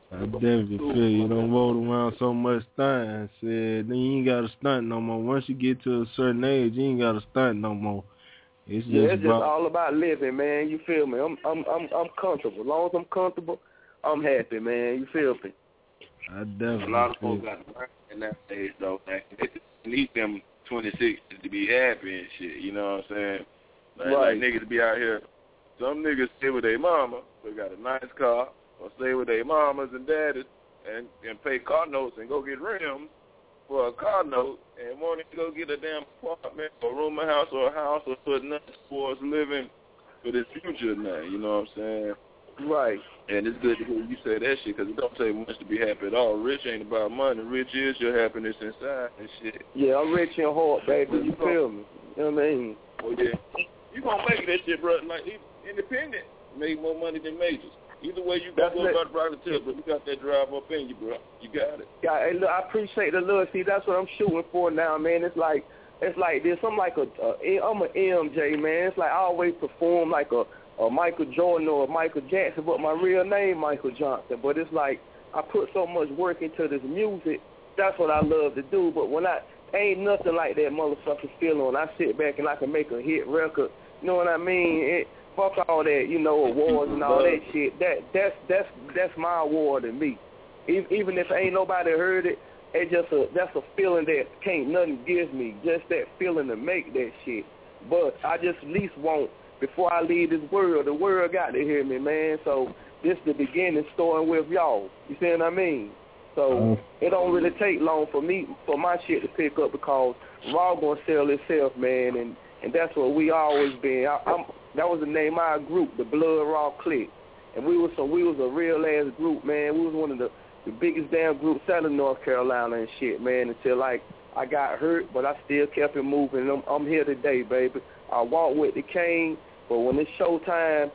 You don't roll around so much stunting. Said then you ain't got to stunt no more. Once you get to a certain age, you ain't got to stunt no more. It's just all about living, man. You feel me? I'm comfortable. As long as I'm comfortable, I'm happy, man. You feel me? I definitely. A lot of folks got to learn in that stage, though. They need them 26 to be happy and shit. You know what I'm saying? Like niggas be out here. Some niggas stay with their mama, they got a nice car, or stay with their mamas and daddies and pay car notes and go get rims for a car note and wanting to go get a damn apartment or room a house or put nothing towards living for this future now. You know what I'm saying? Right. And it's good to hear you say that shit, because it don't take much to be happy at all. Rich ain't about money. Rich is your happiness inside and shit. Yeah, I'm rich in heart, baby. You feel me? You know what I mean? Well, yeah. You gonna make that shit, bro. Like, independent make more money than majors. Either way, you got to go about the rocket tip, but you got that drive up in you, bro. You got it. Yeah, hey, look, I appreciate the love. See, that's what I'm shooting for now, man. It's like this. I'm like I'm an MJ, man. It's like I always perform like a Michael Jordan or a Michael Jackson, but my real name Michael Johnson. But it's like I put so much work into this music. That's what I love to do. But when ain't nothing like that motherfucker feeling. I sit back and I can make a hit record. You know what I mean? Fuck all that, you know, awards and all that shit. That's my award to me. Even if ain't nobody heard it, that's a feeling that can't nothing give me. Just that feeling to make that shit. But I just at least want, before I leave this world, the world got to hear me, man. So this the beginning, starting with y'all. You see what I mean? So it don't really take long for my shit to pick up, because Raw gonna sell itself, man, and that's what we always been. That was the name of our group, the Blood Raw Clique, and we was a real ass group, man. We was one of the biggest damn groups out of North Carolina and shit, man. Until like I got hurt, but I still kept it moving. I'm here today, baby. I walk with the cane, but when it's showtime,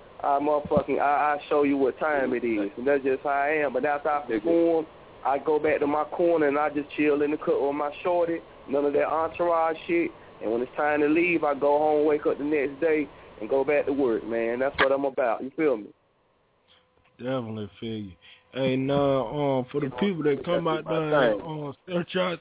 I show you what time it is, and that's just how I am. But after I perform, I go back to my corner and I just chill in the cut with my shorty, none of that entourage shit. And when it's time to leave, I go home, wake up the next day, and go back to work, man. That's what I'm about. You feel me? Definitely feel you. Hey, now, for the people that come out there and search out,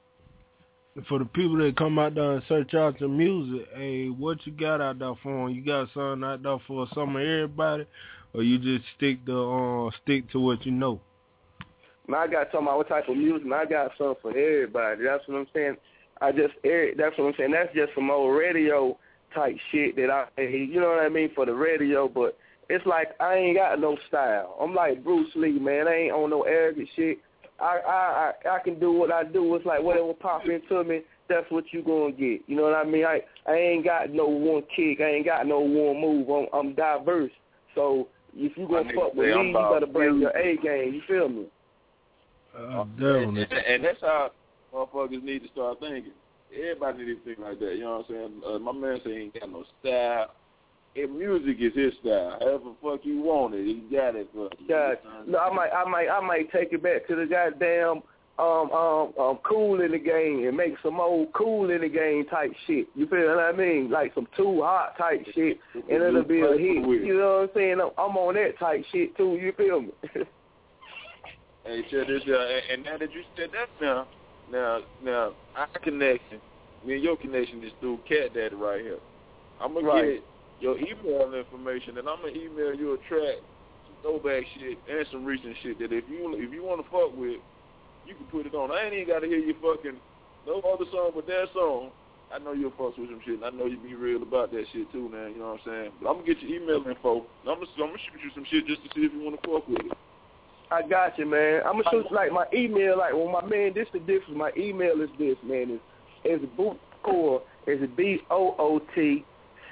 search out the music, hey, what you got out there for them? You got something out there for some of everybody, or you just stick to what you know? Man, I got talking about what type of music. Man, I got something for everybody. That's what I'm saying. That's what I'm saying. That's just some old radio type shit that you know what I mean, for the radio. But it's like I ain't got no style. I'm like Bruce Lee, man. I ain't on no arrogant shit. I can do what I do. It's like whatever pop into me, that's what you gonna get. You know what I mean? I ain't got no one kick. I ain't got no one move. I'm diverse. So if you gonna fuck with me, you better bring your A game. You feel me? And that's how motherfuckers need to start thinking. Everybody needs to think like that. You know what I'm saying? My man say he ain't got no style. And music is his style. However the fuck you want it, he got it. God, no, I might take it back to the goddamn cool in the game and make some old cool in the game type shit. You feel what I mean? Like some too hot type shit, and it'll be a hit. You know what I'm saying? I'm on that type shit too. You feel me? Hey, check this out. And now that you said that, now our connection, me and your connection is through Cat Daddy right here. I'm gonna get your email information, and I'm gonna email you a track, some throwback shit, and some recent shit that if you want to fuck with, you can put it on. I ain't even gotta hear you fucking no other song but that song. I know you'll fuck with some shit, and I know you be real about that shit too, man. You know what I'm saying? But I'm gonna get your email info, and I'm gonna shoot you some shit just to see if you want to fuck with it. I got you, man. I'm gonna shoot like my email, like when my man. This the difference. My email is this, man. Is Bootcore. Is BOOTCORE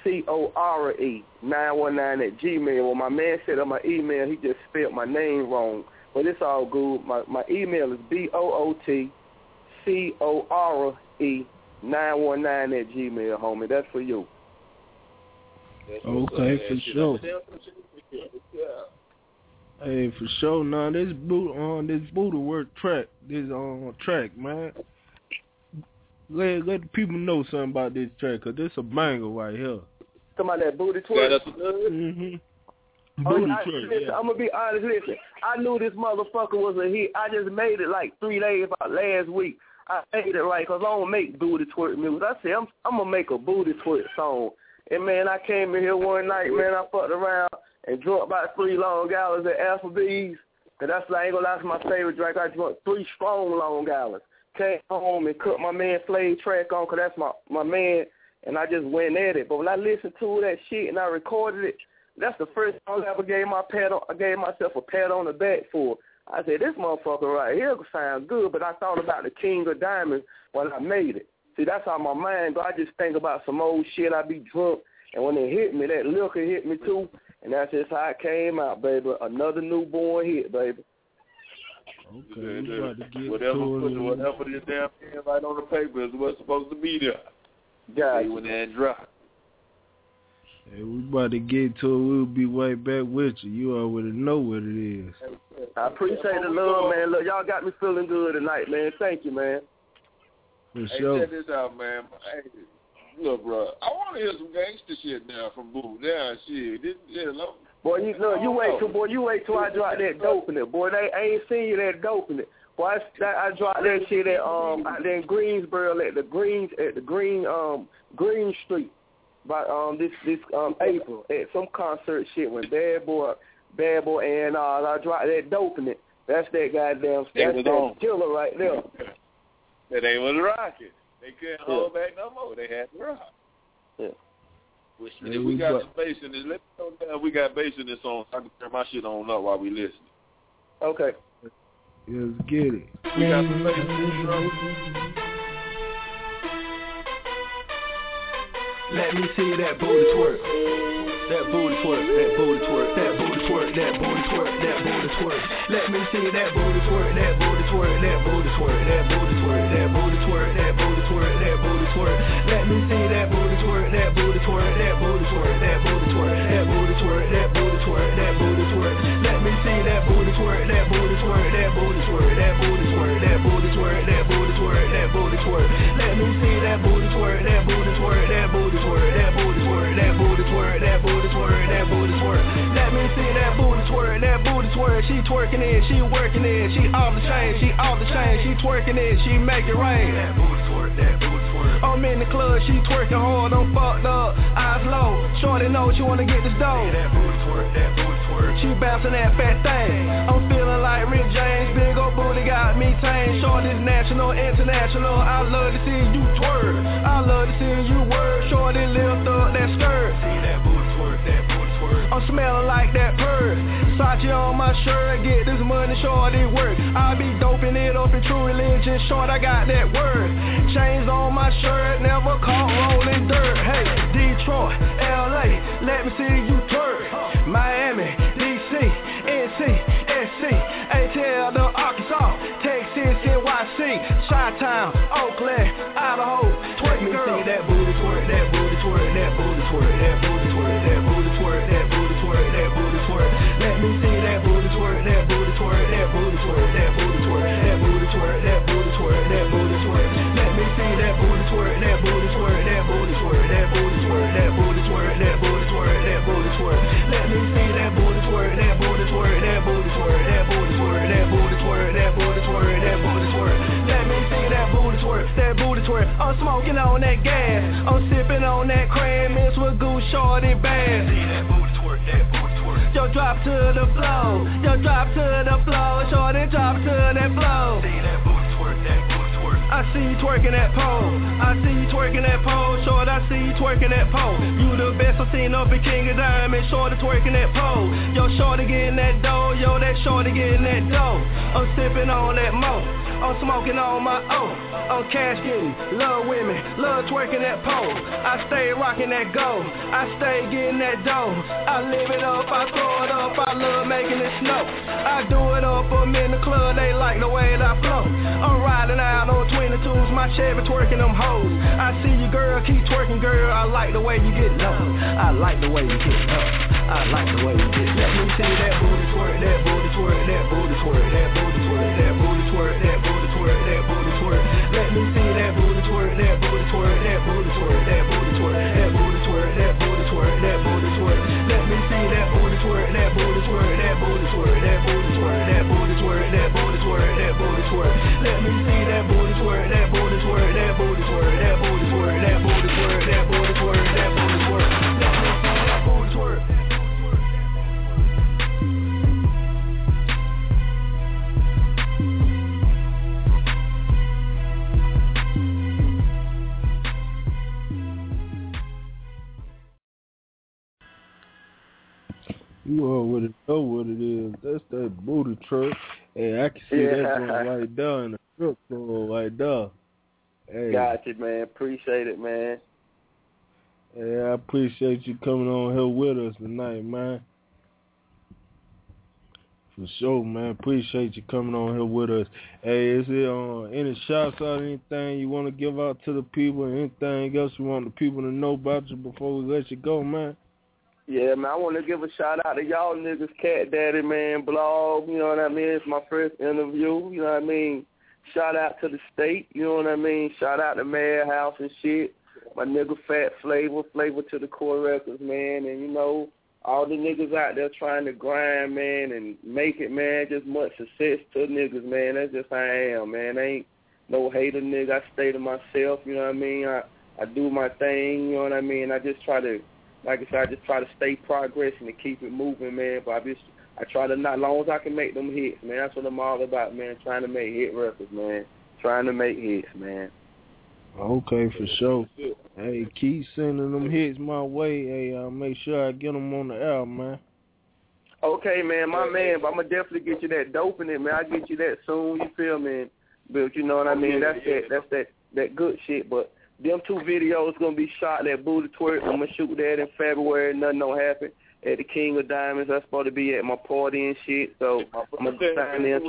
919@gmail. When my man said on my email, he just spelled my name wrong, but it's all good. My email is BOOTCORE 919@gmail, homie. That's for you. Okay, for sure. Hey, for sure. Now this Buddha work track, this track, man. Let the people know something about this track, cause this a banger right here. Talking about that booty twerk. Booty twerk. Listen, I'm gonna be honest. Listen, I knew this motherfucker was a hit. I just made it like 3 days about last week. I made it right, cause I don't make booty twerk music. I said I'm gonna make a booty twerk song. And man, I came in here one night, man. I fucked around and drunk about 3 long hours at Applebee's. And that's like, I ain't gonna lie, that's my favorite drink. I drunk 3 strong long hours. Came home and cut my man Flav track on, because that's my man, and I just went at it. But when I listened to that shit and I recorded it, that's the first song I ever gave myself a pat on the back for. I said, this motherfucker right here sound good, but I thought about the King of Diamonds when I made it. See, that's how my mind go. I just think about some old shit. I be drunk, and when it hit me, that liquor hit me too, and that's just how it came out, baby. Another newborn hit, baby. Okay, whatever this damn thing right on the paper is what's supposed to be there. Got you. When that drop. Hey, we about to get to it. We'll be right back with you. You already know what it is. I appreciate the love, man. Look, y'all got me feeling good tonight, man. Thank you, man. For sure. Check this out, man. Hey, look, bro, I want to hear some gangster shit now from Boo. Now, shit. Boy, you wait till I drop that dope in it. Boy, I ain't seen you that dope in it. Boy, I dropped that shit at out there in Greensboro at the Green Street by this April at some concert shit when Bad Boy and I dropped that dope in it. That's that goddamn that killer right there. They was rocking. They couldn't hold back no more. They had to rock. Yeah. We got some bass in this. Let me know now we got bass in this song so I can turn my shit on up while we listen. Okay. Let's get it. We got some bass in this show. Let me see that booty twerk. That booty twerk, that booty twerk, that booty twerk, that booty twerk, that booty twerk. Let me see that booty twerk, that booty twerk, that booty twerk, that booty twerk, that booty twerk, that booty twerk, that booty twerk. Let me see that booty twerk, that booty twerk, that booty twerk, that booty twerk, that booty twerk, that booty twerk, that booty twerk. Let me see that booty twerk, that booty twerk, that booty twerk, that booty twerk, that booty twerk, that booty twerk, that booty twerk. Let me see that booty twerk, that booty twerk, that booty twerk, that booty twerk, that booty twerk, that booty twerk, that booty twerk. Let me see that booty twerk, that booty twerk. She twerking it, she working it, she off the chain, she off the chain, she twerking it, she make it rain. That booty twerk, that booty twerk. I'm in the club, she twerking hard, I'm fucked up, eyes low. Shorty know she wanna get this dough. That booty twerk, that booty twerk. She bouncing that fat thing. I'm feeling like Rick James, big old booty got me tame. Shorty's national, international. I love to see you twerk. I love to see you work. Shorty lift up that skirt. See that booty twerk, that booty twerk. I'm smelling like that purse. Sachi on my shirt, get this money, shorty work. I be doping it up in True Religion, short, I got that word. Chains on my shirt, never caught rolling dirt. Hey, Detroit, LA, let me see you twerk. Miami, DC, NC, SC, ATL, the Arkansas, Texas, NYC, Chi-Town, Oakland, Idaho, twerk, that booty twerk, that booty twerk. Let me see that booty twerk, that booty twerk, that booty twerk, that booty twerk, that booty twerk, that booty twerk, that booty twerk. Let me see that booty twerk, that booty twerk, that booty twerk, that booty twerk, that booty twerk, that booty twerk, that booty twerk. Let me see that booty twerk, that booty twerk. I'm smoking on that gas, I'm sipping on that cran mixed with goose shorty bass. See that booty twerk, that booty twerk. Yo, drop to the flow, yo, drop to the flow, shorty drop to that flow. See that booty twerk, that booty twerk. I see you twerking that pole, I see you twerking that pole, short, I see you twerking that pole. You the best I've seen up in King of Diamonds, shorty twerking that pole. Yo, shorty getting that dough, yo, that shorty getting that dough. I'm sipping on that mo, I'm smoking on my own. I'm cash getting, love women, love twerking that pole. I stay rocking that gold, I stay getting that dough. I live it up, I throw it up, I love making it snow. I do it up for them in the club, they like the way that I flow. I'm riding out on 22s, my Chevy twerking them hoes. I see you girl, keep twerking girl, I like the way you get low. I like the way you get low, I like the way you get low. Let me see that booty twerk, that booty twerk, that booty twerk, that booty twerk, that booty twerk, that booty twerk, that booty twerk. Let me see that booty twerk, that booty twerk, that booty twerk, that booty twerk, that booty twerk, that booty twerk, that booty twerk. Let me see that booty twerk, that booty twerk, that booty twerk, that booty twerk, that booty twerk, that booty twerk, that booty twerk. Let me see that booty twerk, that booty twerk, that booty twerk, that booty twerk, that booty twerk, that booty twerk, that booty twerk. Let me see that booty twerk. You already know what it is. That's that booty twerk. Hey, I can see that going right there in the strip club right there. Hey. Got you, man. Appreciate it, man. Yeah, I appreciate you coming on here with us tonight, man. For sure, man. Appreciate you coming on here with us. Hey, is there any shouts out, anything you want to give out to the people, anything else you want the people to know about you before we let you go, man? Yeah, man, I want to give a shout-out to y'all niggas, Cat Daddy, man, blog, you know what I mean? It's my first interview, you know what I mean? Shout-out to the state, you know what I mean? Shout-out to Madhouse and shit. My nigga Fat Flavor to the Core Records, man, and, you know, all the niggas out there trying to grind, man, and make it, man, just much success to niggas, man. That's just how I am, man. I ain't no hater nigga. I stay to myself, you know what I mean? I do my thing, you know what I mean? I just try to, like I said, I just try to stay progressing and keep it moving, man. But I try to not, as long as I can make them hits, man. That's what I'm all about, man. Trying to make hit records, man. Trying to make hits, man. Okay, for sure. Hey, keep sending them hits my way. Hey, I'll make sure I get them on the air, man. Okay, man, my man. But I'm going to definitely get you that dope in it, man. I'll get you that soon, you feel me? But you know what I mean? That's that good shit, but them two videos going to be shot at Booty Twerk. I'm going to shoot that in February. Nothing don't happen. At the King of Diamonds. That's supposed to be at my party and shit. So I'm going to sign in.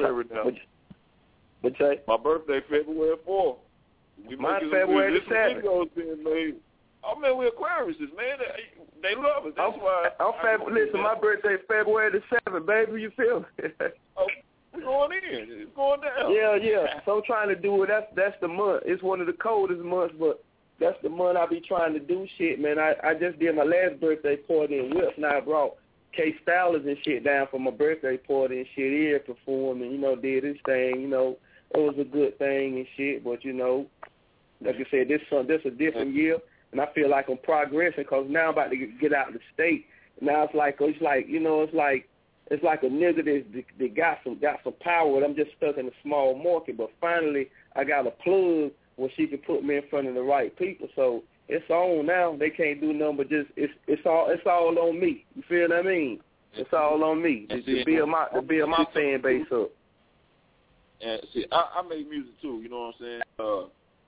What's that? My birthday, February 4th. My February the 7th. Oh, man, we're Aquariuses, man. They love us. That's why. Listen, my birthday February the 7th, baby. You feel me? Oh, we're going in. It's going down. Yeah. So I'm trying to do it. That's the month. It's one of the coldest months, but that's the month I be trying to do shit, man. I just did my last birthday party in Wilkes, and I brought K Stylers and shit down for my birthday party and shit. He had performed and, you know, did his thing. You know, it was a good thing and shit, but, you know, like I said, this a different year, and I feel like I'm progressing because now I'm about to get out of the state. Now it's like you know, it's like a nigga that got some power. I'm just stuck in a small market, but finally I got a plug where she can put me in front of the right people. So it's on now. They can't do nothing but just it's all on me. You feel what I mean? It's all on me to build my fan base up. And see, I make music too. You know what I'm saying?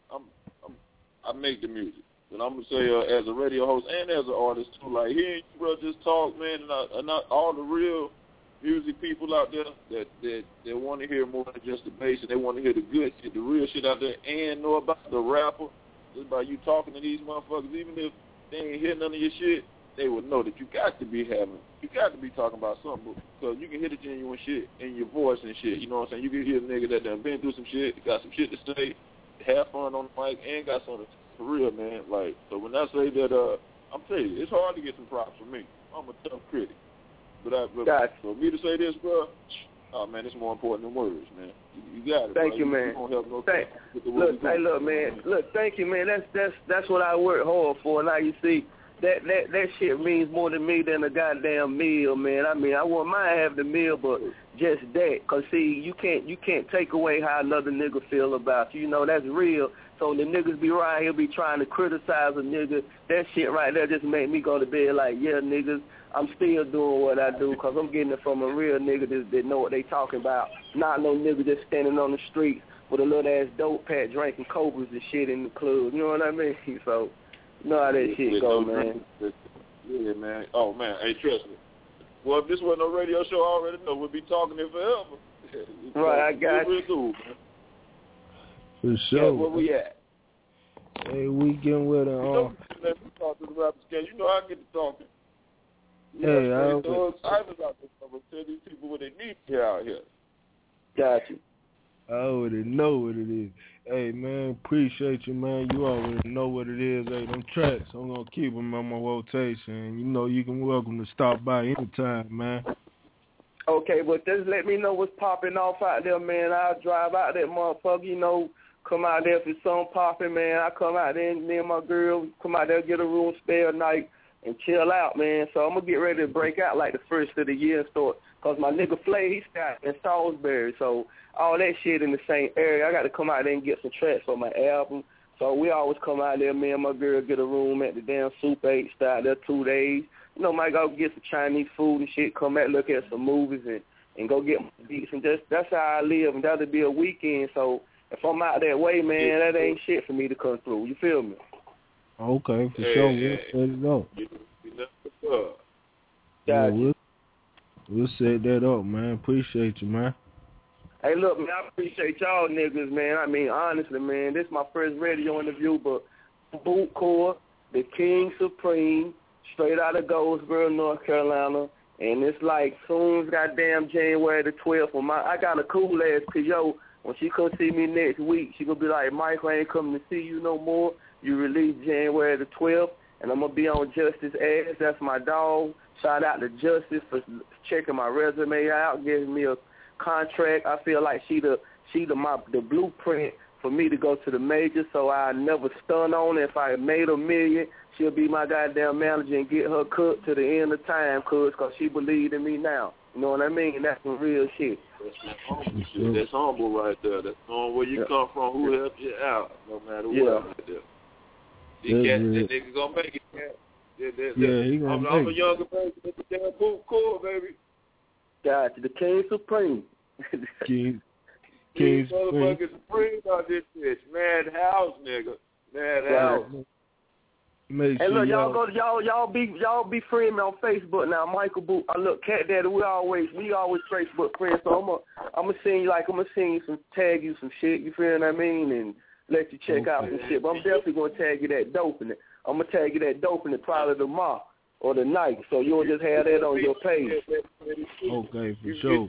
I make the music, and I'm gonna say as a radio host and as an artist too. Like hearing you bro just talk, man, and not all the real music people out there that want to hear more than just the bass, and they want to hear the good shit, the real shit out there, and know about the rapper. Just by you talking to these motherfuckers, even if they ain't hear none of your shit, they would know that you got to be talking about something, because you can hear the genuine shit in your voice and shit. You know what I'm saying? You can hear a nigga that done been through some shit, got some shit to say, have fun on the mic, and got something for real, man. Like, so when I say that, I'm telling you, it's hard to get some props from me. I'm a tough critic. But for me to say this, bro, oh man, it's more important than words, man. You got it. Thank bro. you, man. You don't have no Look, man. Look, thank you, man. That's what I work hard for. Now you see, that shit means more to me than a goddamn meal, man. I mean, I wouldn't mind having the meal, but just that. Cause see, you can't take away how another nigga feel about you. You know, that's real. So the niggas be around here be trying to criticize a nigga. That shit right there just make me go to bed like, yeah, niggas, I'm still doing what I do because I'm getting it from a real nigga that know what they talking about. Not no nigga just standing on the street with a little ass dope pack drinking Cobras and shit in the club. You know what I mean? So, you know how that shit go, man. Yeah, man. Oh, man. Hey, trust me. Well, if this wasn't a radio show, I already know we'd be talking it forever. Right, I got you. Cool, man. For sure. Yeah, where we at? Hey, we getting with it. Let me talk to the rappers again. You know I get to talking. Hey, I was out there. Tell these people what they need to hear out here. Got you. I already know what it is. Hey, man, appreciate you, man. You already know what it is. Hey, them tracks, I'm going to keep them on my rotation. You know, you can welcome to stop by anytime, man. Okay, but just let me know what's popping off out there, man. I'll drive out that motherfucker, you know, come out there if it's something popping, man. I come out there and me and my girl come out there, get a room, stay a night, and chill out, man. So I'm going to get ready to break out like the first of the year and start, because my nigga Flay, he stayed in Salisbury, so all that shit in the same area. I got to come out there and get some tracks for my album. So we always come out there, me and my girl get a room at the damn Soup 8, stay out there 2 days. You know, might go get some Chinese food and shit, come back, look at some movies and go get my beats. And that's how I live, and that'll be a weekend. So if I'm out that way, man, that ain't shit for me to come through. You feel me? Okay, for sure. We'll set it up. We'll set that up, man. Appreciate you, man. Hey, look, man, I appreciate y'all niggas, man. I mean, honestly, man, this is my first radio interview, but Boot Corps, the King Supreme, straight out of Goldsboro, North Carolina, and it's like soon as goddamn January the 12th, I got a cool ass, because, yo, when she come see me next week, she going to be like, Michael, I ain't coming to see you no more. You release January the 12th, and I'm going to be on Justice ass. That's my dog. Shout out to Justice for checking my resume out, giving me a contract. I feel like she the blueprint for me to go to the major, so I never stun on it. If I made $1 million, she'll be my goddamn manager and get her cut to the end of time, because she believed in me now. You know what I mean? That's some real shit. That's humble shit. That's humble right there. That's knowing where you come from, who helped you out, no matter what. Right there. That nigga gonna make it, cat. He gonna make it. I'm a younger baby. That's the damn Boot Corps, baby. Got you. The King Supreme. King motherfucking Supreme out this bitch. Madhouse, nigga. Madhouse. Hey, look, y'all be friend me on Facebook now, Michael Boot. Look, Cat Daddy, we always Facebook friends. So I'm gonna send you some, tag you some shit. You feel what I mean? And let you check out some shit. But I'm definitely gonna tag you that dope in it. I'm gonna tag you that dope in it probably tomorrow or the night, so you'll just have that on your page. Okay, for sure.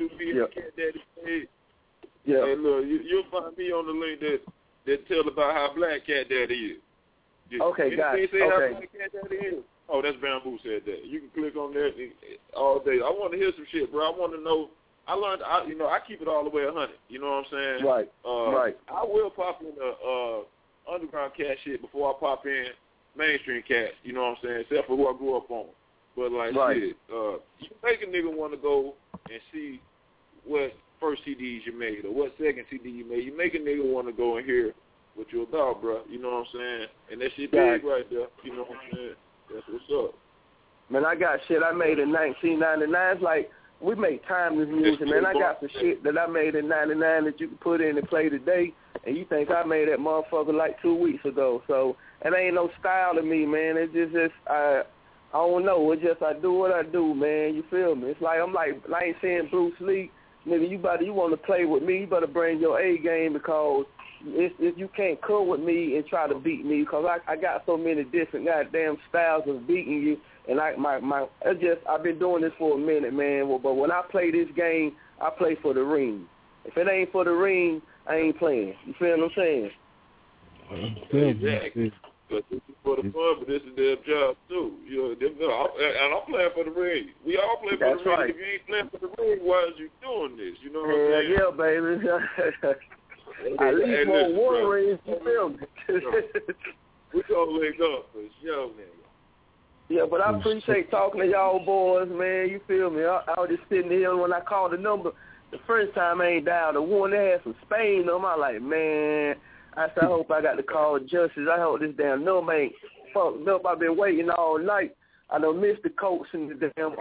Yeah. Hey, look, you'll find me on the link that tell about how Black Cat Daddy is. Okay, got it. How Black Cat Daddy is? Oh, that's Bamboo said that. You can click on that all day. I want to hear some shit, bro. I want to know. I keep it all the way 100. You know what I'm saying? Right. Right. I will pop in underground cat shit before I pop in mainstream cats. You know what I'm saying? Except for who I grew up on. But shit, you make a nigga want to go and see what first CDs you made or what second CD you made. You make a nigga want to go and hear what you about, bro. You know what I'm saying? And that shit big right there. You know what I'm saying? That's what's up. Man, I got shit I made in 1999. It's like, we make timeless music, man. I got some shit that I made in 99 that you can put in and play today, and you think I made that motherfucker like 2 weeks ago. So it ain't no style to me, man. It's just I don't know. It's just I do what I do, man. You feel me? It's like I ain't saying Bruce Lee, nigga. You want to play with me? You better bring your A game, because you can't come with me and try to beat me because I got so many different goddamn styles of beating you. And I've been doing this for a minute, man. But when I play this game, I play for the ring. If it ain't for the ring, I ain't playing. You feel what I'm saying? Exactly. But this is for the fun, but this is their job too. You know, and I'm playing for the ring. We all play for the ring. Right. If you ain't playing for the ring, why is you doing this? You know what I'm saying? Yeah, baby. At least one ring, you feel me? We gonna link up for sure, nigga. Yeah, but I appreciate talking to y'all boys, man. You feel me? I was just sitting here when I called the number. The first time I ain't dialed. The one that had some Spain on, I like, man. I said, I hope I got to call Justice. I hope this damn number ain't fucked up. I've been waiting all night. I done missed the Colts and the damn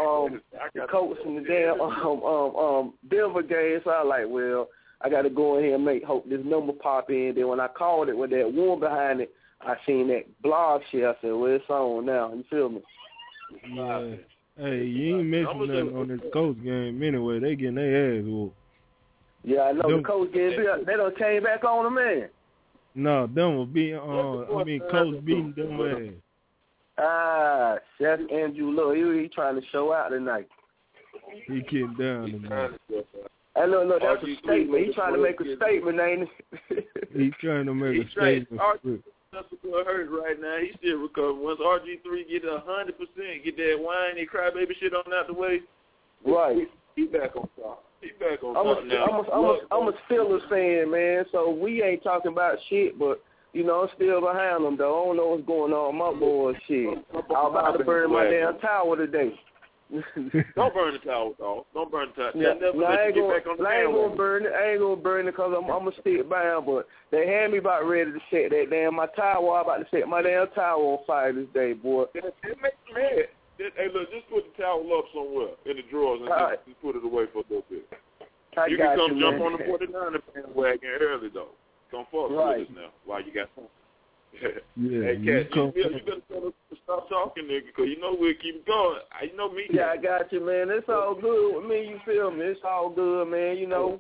Denver game. So I like, well, I got to go in here and hope this number pop in. Then when I called it with that one behind it, I seen that blog shit. I said, well, it's on now. You feel me? Yeah. Hey, you ain't mentioned nothing on this Colts game anyway. They getting their ass whooped. Yeah, I know. The Colts getting beat. They done came back on them, man. No, them will be, Colts beating them ass. Chef Andrew Lowe, he trying to show out tonight. He getting down tonight. I know, that's a statement. He trying to make a statement, ain't he? He trying to make a statement. That's what hurt right now. He still recovering. Once RG3 get 100%, get that whiny crybaby shit on out the way, right? He back on top. He back on top now. I'm a Steelers fan, man. So we ain't talking about shit, but you know I'm still behind them though. I don't know what's going on with my boys. Shit, I'm about to burn my damn tower today. Don't burn the towel, dog. Don't burn the towel. Yeah, I ain't gonna burn it. I ain't gonna burn it because I'm gonna stick by them. But they had me about ready to set that damn my tower. I'm about to set my damn tower on fire this day, boy. It makes me mad. Hey, look, just put the towel up somewhere in the drawers and just put it away for a little bit. You can come jump on the 49er bandwagon early, though. Don't fuck with us now while you got time. Hey, Cat, you better tell us to stop talking, nigga, because you know we'll keep going. You know me. Yeah, I got you, man. It's all good with me, you feel me? It's all good, man, you know.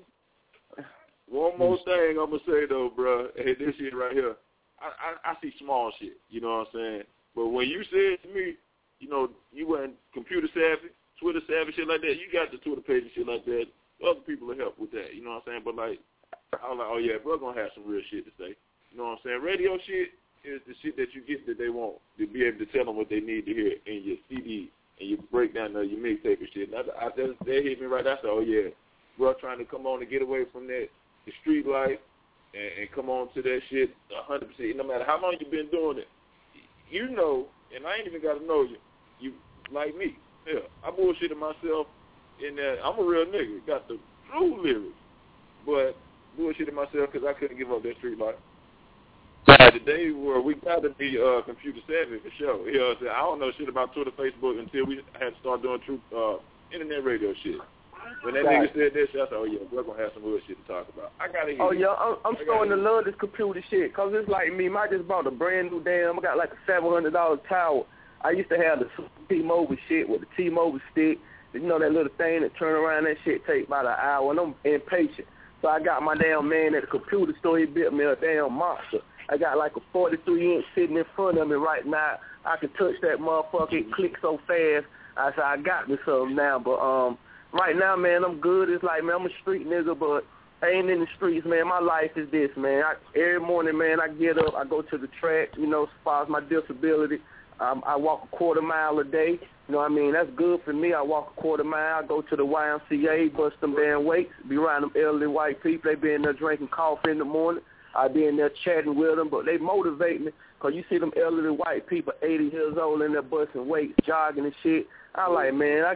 One more thing I'm going to say, though, bro. Hey, this shit right here. I see small shit, you know what I'm saying? But when you said to me, you know, you weren't computer savvy, Twitter savvy, shit like that, you got the Twitter page and shit like that. Other people will help with that, you know what I'm saying? But, like, I was like, oh, yeah, bro, going to have some real shit to say. You know what I'm saying? Radio shit is the shit that you get that they want to be able to tell them what they need to hear in your CD and your breakdown of your mixtape and shit. And they hit me right. I said, oh, yeah, bro, trying to come on and get away from that, the street life, and come on to that shit 100%. No matter how long you've been doing it, you know, and I ain't even got to know you. You like me. Yeah, I bullshitted myself in that. I'm a real nigga. Got the true lyrics. But bullshitted myself because I couldn't give up that street life. Today, we got to be computer savvy for sure. You know what I'm saying? I don't know shit about Twitter, Facebook until we had to start doing true internet radio shit. When that nigga said that shit, I said, oh, yeah, we're going to have some real shit to talk about. I got to hear Oh, yeah, I'm starting to love this computer shit because it's like me. I just bought a brand new I got like a $700 tower. I used to have the T-Mobile shit with the T-Mobile stick. You know that little thing that turn around, that shit take about an hour, and I'm impatient. So I got my damn man at the computer store. He built me a damn monster. I got like a 43-inch sitting in front of me right now. I can touch that motherfucker. It clicks so fast. I said, I got me something now. But right now, man, I'm good. It's like, man, I'm a street nigga, but I ain't in the streets, man. My life is this, man. Every morning, man, I get up. I go to the track, you know, as far as my disability. I walk a quarter mile a day. You know what I mean? That's good for me. I walk a quarter mile. I go to the YMCA, bust them damn weights, be around them elderly white people. They be in there drinking coffee in the morning. I be in there chatting with them, but they motivate me because you see them elderly white people, 80 years old, in there busting weights, jogging and shit. I like, man, I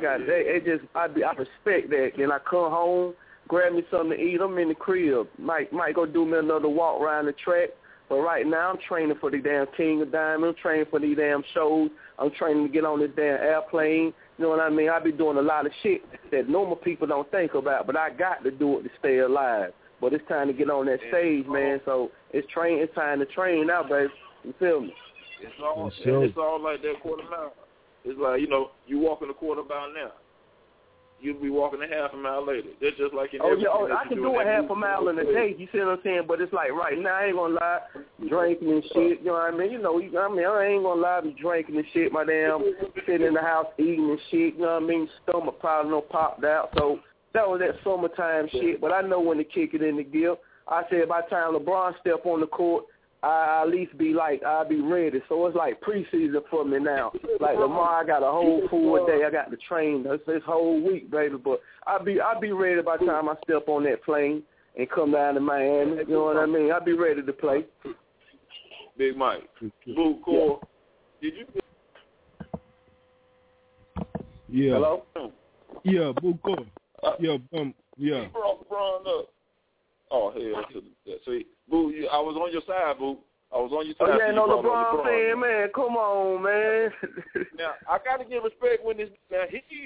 respect that. Then I come home, grab me something to eat. I'm in the crib. Might go do me another walk around the track. But right now I'm training for the damn King of Diamonds. I'm training for these damn shows. I'm training to get on this damn airplane. You know what I mean? I be doing a lot of shit that normal people don't think about, but I got to do it to stay alive. But it's time to get on that stage, man. So it's time to train now, baby. You feel me? It's all like that quarter mile. It's like, you know, you walking a quarter mile now. you'll be walking a half a mile later. That's just like in I can do a half a mile in a day. You see what I'm saying? But it's like right now, I ain't gonna lie, drinking and shit. You know what I mean? I ain't gonna lie, be drinking and shit. My damn sitting in the house eating and shit. You know what I mean? Stomach probably popped out. So that was that summertime shit. But I know when to kick it in the gear. I said by the time LeBron step on the court, I at least I'll be ready. So it's like preseason for me now. Like tomorrow, I got a whole full day. I got to train this whole week, baby. But I'll be ready by the time I step on that plane and come down to Miami. You know what I mean? I'll be ready to play. Big Mike, Blue Core. Did you? Yeah. Hello. Yeah, Blue Core. Yeah. He brought LeBron up. Oh hell to that. See, Boo, I was on your side, Boo. I was on your side. Oh yeah, no LeBron fan, man. Come on, man. Now I gotta give respect when this. Now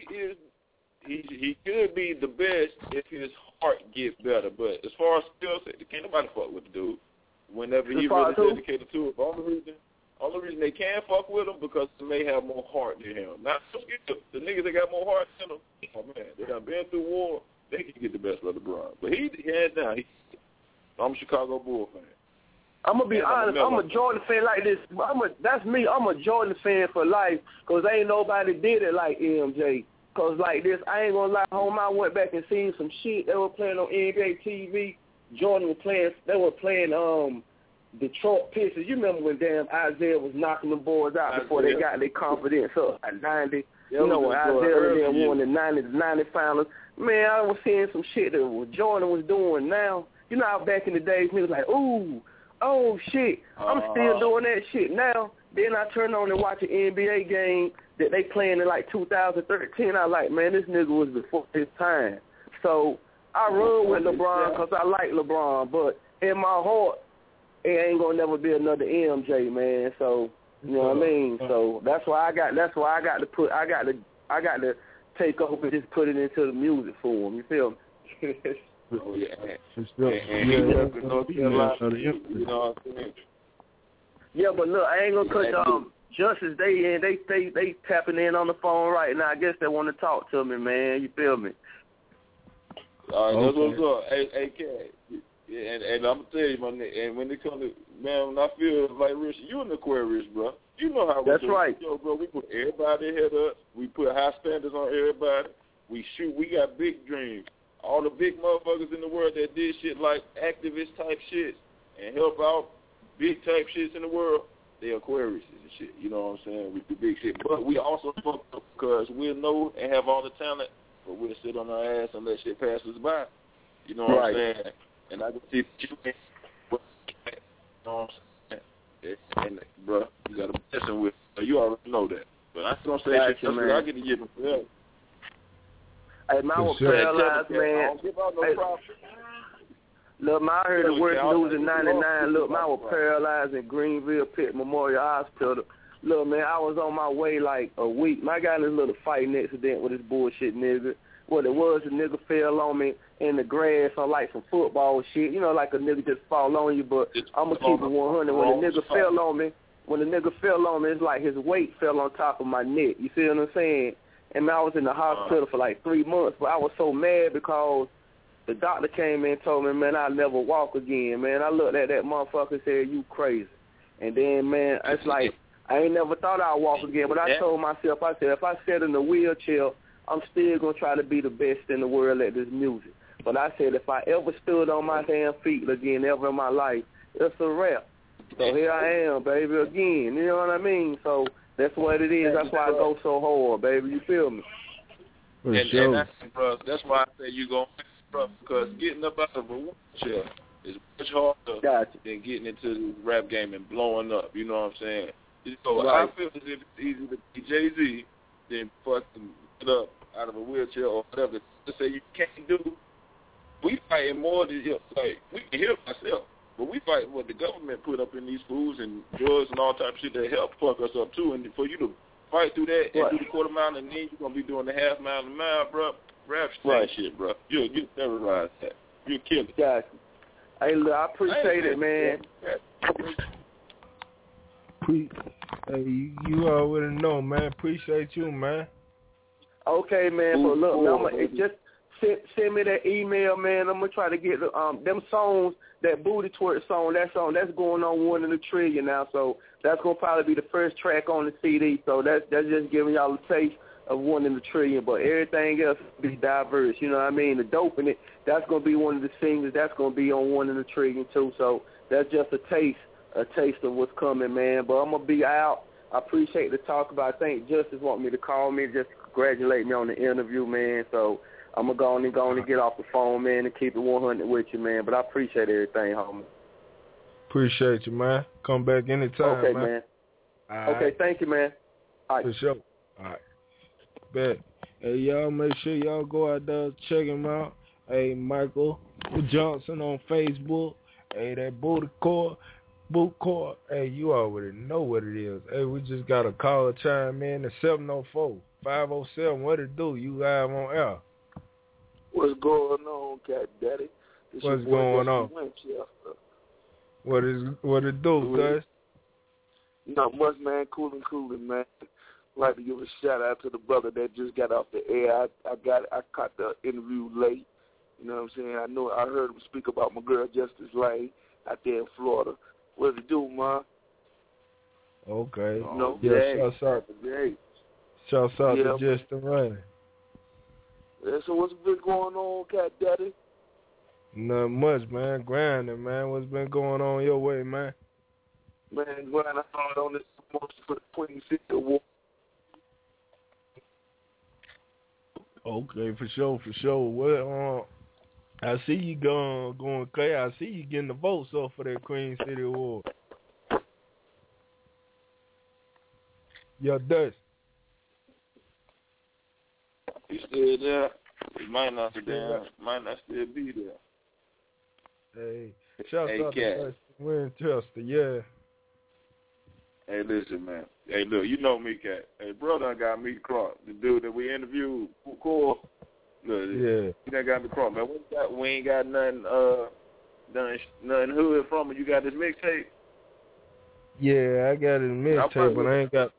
he could be the best if his heart gets better, but as far as skill set, can't nobody fuck with the dude. Whenever he really dedicated to it, but only reason they can fuck with him because they may have more heart than him. Now the niggas that got more heart than him, oh man, they done been through war. They can get the best of LeBron, but I'm a Chicago Bulls fan. I'm gonna be honest. I'm a Jordan fan like this. That's me. I'm a Jordan fan for life because ain't nobody did it like MJ. Cause like this, I ain't gonna lie. Home, I went back and seen some shit they were playing on NBA TV. Jordan was playing. They were playing Detroit Pistons. You remember when damn Isaiah was knocking them boys out before they got their confidence up at 90. You know when Isaiah then won the 90 finals. Man, I was seeing some shit that what Jordan was doing now. You know how back in the days, niggas like, ooh, oh, shit, I'm still doing that shit now. Then I turn on and watch an NBA game that they playing in like 2013. I like, man, this nigga was before his time. So I run with LeBron because I like LeBron, but in my heart, it ain't gonna never be another MJ, man. So you know what I mean. So that's why I got to take over and just put it into the music for him. You feel me? Oh yeah, you know what I'm saying? Yeah, but look, I ain't gonna cut Justice. They tapping in on the phone right now. I guess they want to talk to me, man. You feel me? All right, that's what's up. Hey, Cat. And I'm gonna tell you, my nigga. And when it comes to man, when I feel like Rich, you an Aquarius, bro. You know how we That's do. right. Yo, bro, we put everybody head up. We put high standards on everybody. We shoot. We got big dreams. All the big motherfuckers in the world that did shit like activist type shit and help out big type shits in the world, they Aquarius and shit. You know what I'm saying? We do big shit. But we also fuck up because we'll know and have all the talent, but we'll sit on our ass and let shit pass us by. You know what I'm saying? And I can see you know what I'm saying? And bro, you got to be messing with. You already know that. But I don't say shit just I get to give them forever. Hey, man, I was paralyzed, man. Look, man, I heard the worst news in 99. Look, man, I was paralyzed in Greenville Pitt Memorial Hospital. Look, man, I was on my way like a week. Man, I got in this little fighting accident with this bullshit nigga. What it was, the nigga fell on me in the grass on like some football shit. You know, like a nigga just fall on you, but I'm going to keep it 100. When the nigga fell on me, it's like his weight fell on top of my neck. You see what I'm saying? And I was in the hospital for like 3 months, but I was so mad because the doctor came in and told me, man, I'll never walk again, man. I looked at that motherfucker and said, you crazy. And then, man, it's like, I ain't never thought I'd walk again, but I told myself, I said, if I sit in a wheelchair, I'm still going to try to be the best in the world at this music. But I said, if I ever stood on my damn feet again ever in my life, it's a wrap. So here I am, baby, again. You know what I mean? So that's what it is. That's why I go so hard, baby. You feel me? And that's why I say you going to bro, because getting up out of a wheelchair is much harder than getting into the rap game and blowing up. You know what I'm saying? So I feel as if it's easier to be Jay-Z than fucking get up out of a wheelchair or whatever. To say you can't do, we fighting more than, like, we can help ourselves. But we fight what the government put up in these foods and drugs and all type of shit that help fuck us up too. And for you to fight through that and do the quarter mile and then you're going to be doing the half mile and mile, bro, rap shit, bro. You'll terrorize that. You'll kill it. Gotcha. Hey, look, I appreciate it, man. Hey, you already know, man. Appreciate you, man. Okay, man. So look, man, just send me that email, man. I'm gonna try to get them songs, that Booty Twerk song. That song that's going on 1 in a trillion now. So that's gonna probably be the first track on the CD. So that's just giving y'all a taste of 1 in a trillion. But everything else will be diverse. You know what I mean? The dope in it. That's gonna be one of the singles. That's gonna be on 1 in a trillion too. So that's just a taste of what's coming, man. But I'm gonna be out. I appreciate the talk about. I think Justice want me to call me just to congratulate me on the interview, man. So I'm going to go on and get off the phone, man, and keep it 100 with you, man. But I appreciate everything, homie. Appreciate you, man. Come back anytime, okay, man. Okay, right. Thank you, man. All right. For sure. All right. Bet. Hey, y'all, make sure y'all go out there, check him out. Hey, Michael Johnson on Facebook. Hey, that Boot Court. Hey, you already know what it is. Hey, we just got a caller chime in at 704-507. What it do? You live on air. What's going on, Cat Daddy? What's going on? What it do, cuz? Not much, man. Cooling, man. I'd like to give a shout out to the brother that just got off the air. I caught the interview late. You know what I'm saying? I heard him speak about my girl Justice Lane out there in Florida. What it do, man? Okay. No. Yeah, shouts out to Justin Lane. Yeah, so what's been going on, Cat Daddy? Not much, man. Grinding, man. What's been going on your way, man? Man, grinding hard on this promotion for the Queen City Award. Okay, for sure. Well, I see you going crazy. I see you getting the votes up for that Queen City Award. Yeah, Dust. He's still there. He might not still be there. Hey, shout out Cat. to Winchester, yeah. Hey, listen, man. Hey, look, you know me, Cat. Hey, brother got me crossed. The dude that we interviewed, Core. Look, yeah. He done got me crossed, man. We ain't got nothing hood from it. You got this mixtape? Yeah, I got it in mixtape, but I ain't got.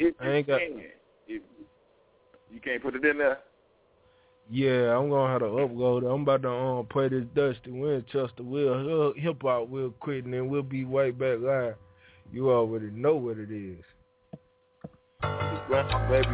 You can't put it in there? Yeah, I'm gonna have to upload it. I'm about to play this Dusty Winchester hip hop real quick, and then we'll be right back live. You already know what it is. Baby.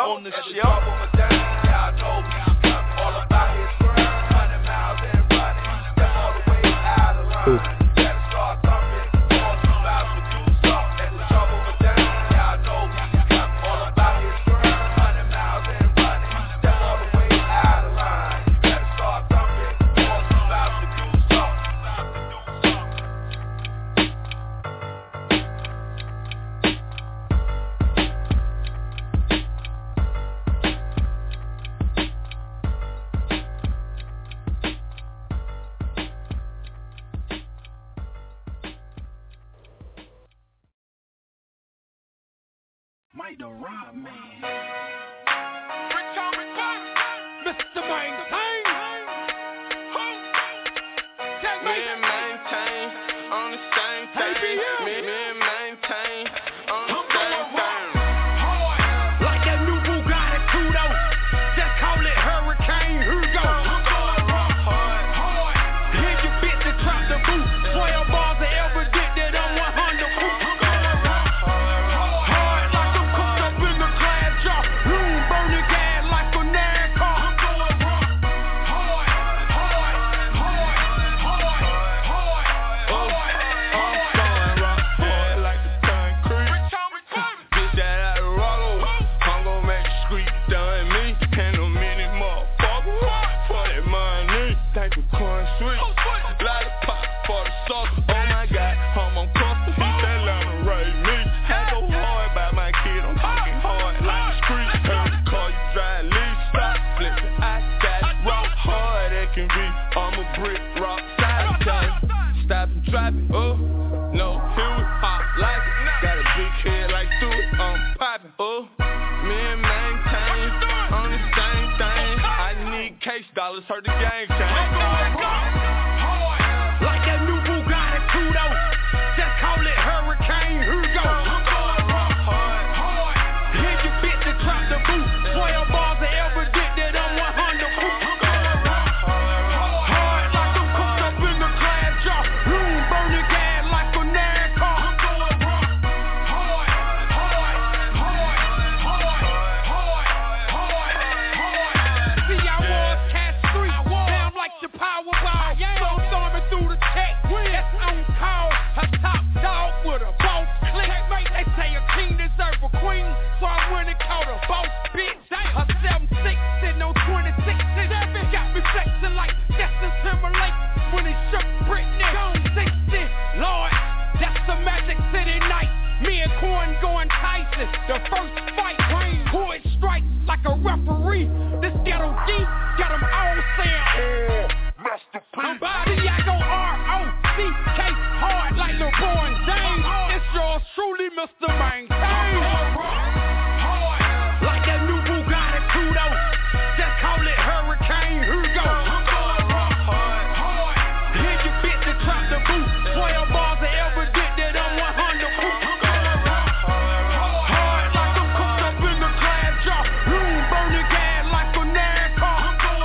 on the shelf. All about his girl, 100 miles and running. Step all the way out of line. Better start thumping. All 2 miles with 2 stuff. And the trouble with them, y'all know. All about his girl, 100 miles and running. Step all the way out of line. Better start thumping. All 2 miles with 2 stuff. Mike the Rob Man. Mr. Maintain. Me and Maintain on the same thing. Me and Maintain on the same thing. Like that new Bugatti Kudo. Just call it Hurricane Hugo. Hit your bitch to drop the boot. 12 bars of evidence that I'm 100 proof. Hard like I'm cooked up in the glass jar. Room burning gas like a NASCAR. Like the concrete. Bitch that out of Rollo. I'm gon' make the street done me. And a mini motherfucker. For that money. Think of corn sweet. Lollipop for the sauce. Oh my God, I'm on custard. He said let him raise me. I go hard by my kid. I'm talking hard like the street. Heard the car you drive, leave, stop, flexing. I got it rock hard it can be. I'm a brick rock side of town. Stop and drop it. Oh no, here we hop like it. Got a big head like Stewart. I'm popping. Oh, me and Maintain on the same thing. I need case dollars, heard the game change. Like that new Bugatti Kudo. Just call it Hurricane Hugo. Hit your bitch to drop the boot. 12 bars of evidence that I'm 100 proof. Hard like I'm cooked up in the glass jar. Room burning gas like a NASCAR. See, I was Cat Street. Sound like the Powerball. So storming through the tech. That's on call. A top dog with a boss click. They say a king deserve a queen. So I went and caught a boss bitch. A 7-6 sitting on 26. Got me flexing like Justin Timberlake when he shook Britney. 60. Lord, that's the Magic City night. Me and Corn going Tyson. The first fight. Boy strike like a referee. This ghetto deep got them all saying, Somebody I go R-O-C-K hard like LeBron James. It's yours truly, Mr. Maintain. Like that new Bugatti Kudo. Just call it Hurricane Hugo. Hit your bitch to drop the boot. 12 bars of evidence that I'm 100 proof. Hard like I'm cooked up in the glass jar. Room burning gas like a NASCAR.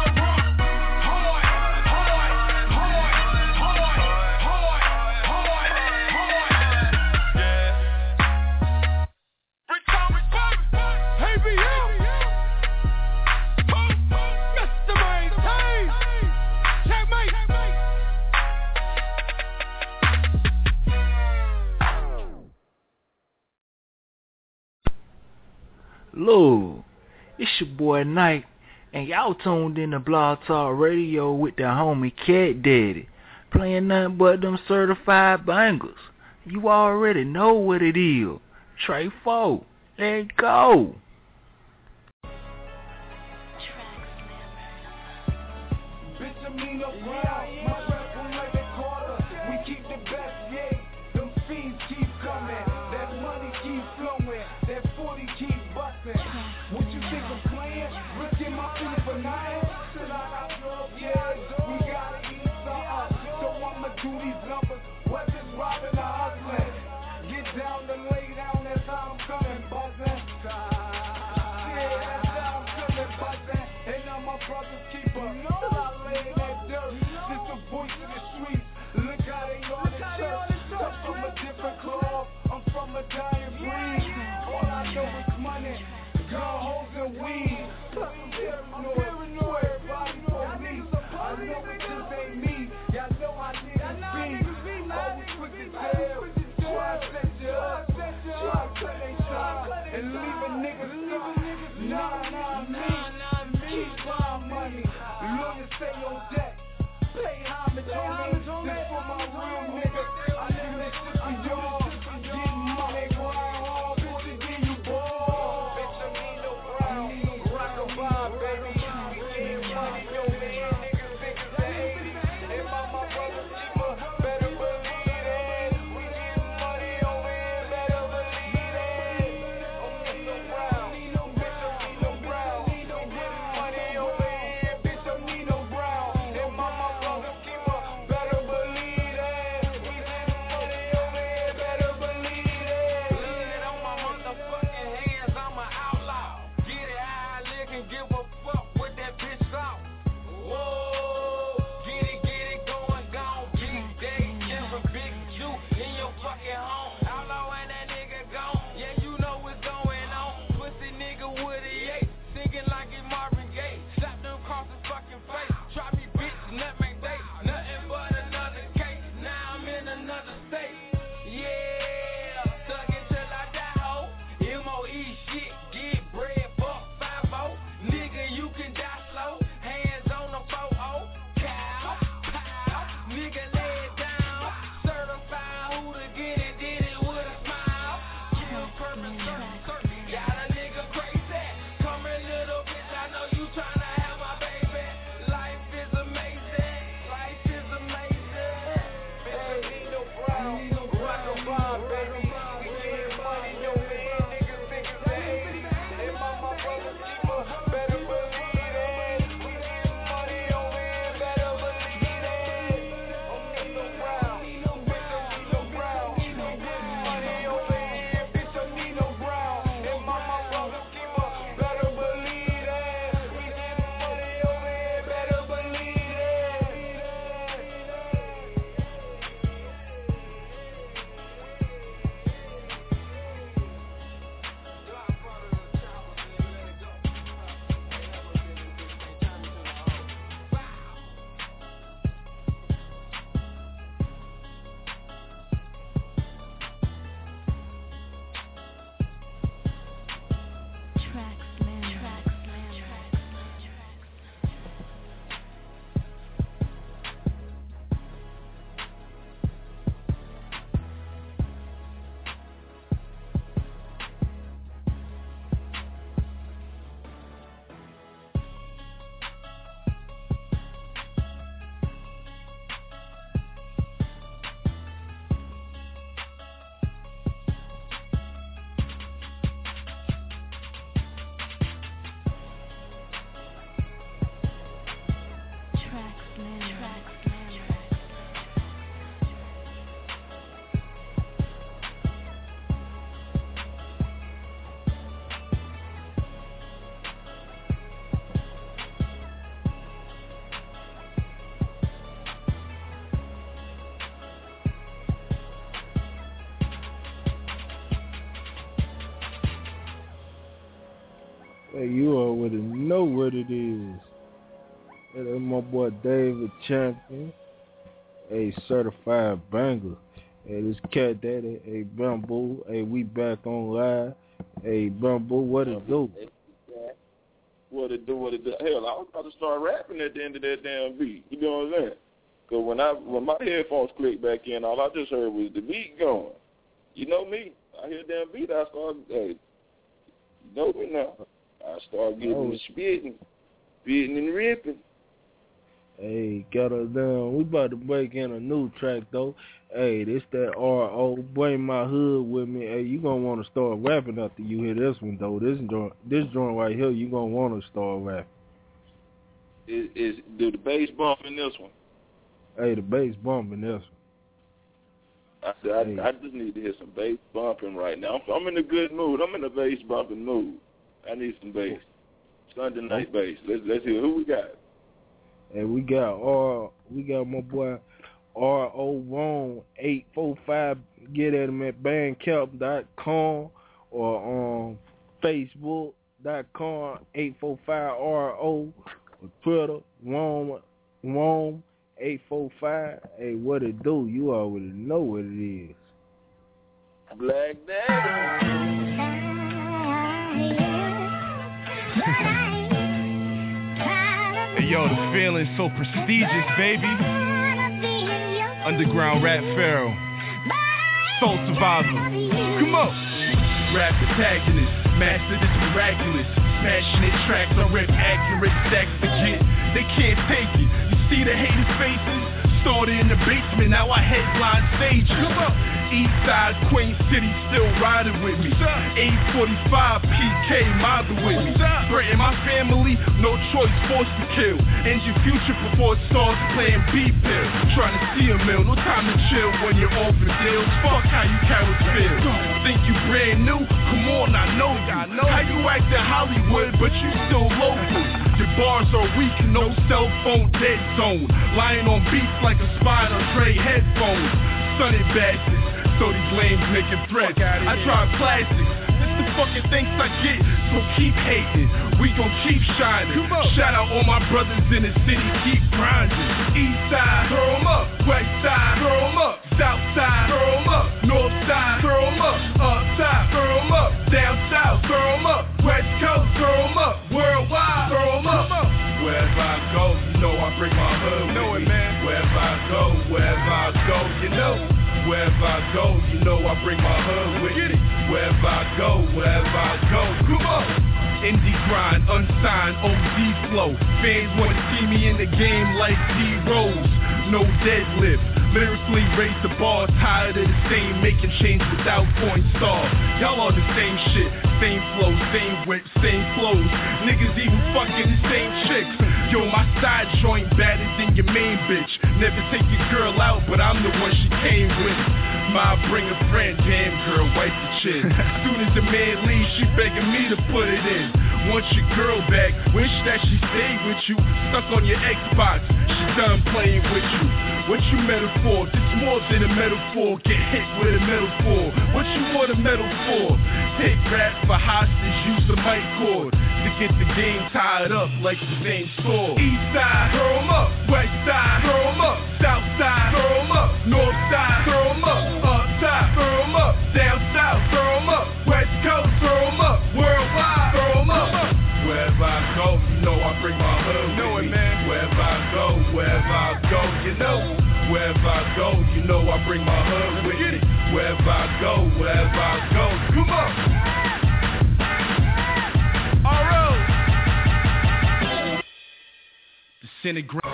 Mr. Maintain. Checkmate. Look, it's your boy Nike, and y'all tuned in to Blog Talk Radio with the homie Cat Daddy, playing nothing but them certified bangers. You already know what it is. Trey 4, let go. Benjamin Brown, my rep will make it quarter. We keep the best, yeah. Them fiends keep coming. That money keep flowing. That 40 keep busting. What you think I'm playing? Risking my feet for nothing? Till I got drugs, yeah. We gotta eat something. So I'ma do these numbers. Whether it's robbing or hustling. Get down to lay down, that's how I'm coming, buzzing. Yeah, that's how I'm coming, buzzing. And I'm my brother's keeper. Till I lay in that dirt. Just the voice of the streets. Look how they all the church. I'm from a different club. I'm from a dying breed. All I know is money. Gun holes and stay on deck. Pay homage on that. This for my real niggas. I live this shit for y'all. Getting money, grind hard, bitch, and give you ball. Bitch, I need no brown. Rock a vibe, baby. Getting money, yo, man. Niggas think it's the 80s. And my brother keeper, better believe that. We getting money over here, better believe that. Don't need no brown. Bitch, I need no brown. We getting money over here, bitch, I need no brown. And my brother keeper, better believe that. We getting money over here, better believe that. Lean on my motherfucking hands, I'm an outlaw. Get it how I live and give a fuck with that bitch out. Whoa, get it going, gone. Big day, different big you in your fucking home. Outlaw and that nigga gone. Yeah, you know what's going on. Pussy nigga with a 8, singing like it's Marvin Gaye. Slap them across his fucking face. Try me, bitch, nothing day. Nothing but another case. Now I'm in another state. Yeah, stuck until I die, ho. MOE shit, get bread, fuck 5-0. Nigga, you can die slow. Hands on the 4-0. Cow, pow. Nigga, lay it down. Certified who to get it, did it with a smile. Kill purpose, certain. Got a nigga crazy. Come here, little bitch, I know you tryna have my baby. Life is amazing. Life is amazing. Bitch, I need no brown. Rock a vibe, baby. We getting money, yo, man. Niggas think it's the 80s. And my brother keeper, better believe that. We getting money over here, better believe that. Don't need no brown. Bitch, I need no brown. We getting money over here, bitch, I need no brown. And my brother keeper, better believe that. We getting money over here, better believe that. Hey, you already know what it is. Hey, that's my boy David Champion. A certified banger. Hey, this Cat Daddy. Hey, Bamboo. Hey, we back on live. Hey, Bamboo, what it do? What it do? Hell, I was about to start rapping at the end of that damn beat. You know what I'm saying? Because when my headphones clicked back in, all I just heard was the beat going. You know me. I hear that beat, I start, hey, you know me now. I start getting the spitting and ripping. Hey, got her down. We about to break in a new track, though. Hey, this that R.O. Bring My Hood with me. Hey, you going to want to start rapping after you hear this one, though. This joint right here, you going to want to start rapping. Do the bass bump in this one? Hey, the bass bump in this one. I just need to hear some bass bumping right now. I'm in a good mood. I'm in a bass bumping mood. I need some bass. Sunday night bass. Let's hear who we got. Hey, we got my boy R.O. Wrong 845. Get at him at bandcamp.com or on Facebook.com 845RO or Twitter Wrong 845. Hey, what it do? You already know what it is. Black Daddy. Yo, the feeling's so prestigious, baby. Underground rap pharaoh. Soul survivor. Come on. Rap protagonist, master this miraculous. Passionate tracks, I rip accurate stacks legit. They can't take it. You see the haters' faces? Started in the basement, now I headline stages. Come on. Eastside, Queen City, still riding with me. 845 PK, mother with me. Threaten my family, no choice, forced to kill. End your future before it starts playing B-pill. Trying to see a meal, no time to chill when you're off the deals. Fuck how you cowards feel. Think you brand new? Come on, I know you. How you act in Hollywood, but you still local. Your bars are weak, no cell phone, dead zone. Lying on beats like a spine on Dre headphones. Sunny bastards. So these lames making threats. I drive plastics. This the fucking things I get. So keep hating. We gon' keep shining. Shout out all my brothers in the city. Keep grinding. East side, throw 'em up. West side, throw 'em up. South side, throw 'em up. North side, throw 'em up. Up top, throw 'em up. Down south, throw 'em up. West coast, throw 'em up. Worldwide, throw 'em up. Wherever I go, you know I bring my hood. Know it, man. Wherever I go, you know. Wherever I go, you know I bring my hood with me. Wherever I go, come on. Indie grind, unsigned, OD flow. Fans wanna see me in the game like D-Rose. No deadlift, lyrically raise the bars higher than the same, making change without point star. Y'all on the same shit, same flow, same whip, same clothes. Niggas even fucking the same chicks. Yo, my side joint better than your main bitch. Never take your girl out, but I'm the one she came with. Ma bring a friend, damn girl, wipe the chin. Soon as the man leaves, she begging me to put it in. Want your girl back, wish that she stayed with you. Stuck on your Xbox, she done playing with you. What you metal for? This more than a metaphor. Get hit with a metaphor. What you want a medal for? Take rap for hostage, use a mic cord to get the game tied up like the same score. East side, throw 'em up. West side, throw 'em up. South side, throw 'em up. North side, throw 'em up. Up top, throw 'em up. Down south, throw 'em up. West coast, throw 'em up. Worldwide, throw 'em up. Wherever I go, you know I bring my hood. Know it, man. Wherever I go, you know. Wherever I go, you know I bring my hood with me. Wherever I go, come on. R.O. Disintegrate.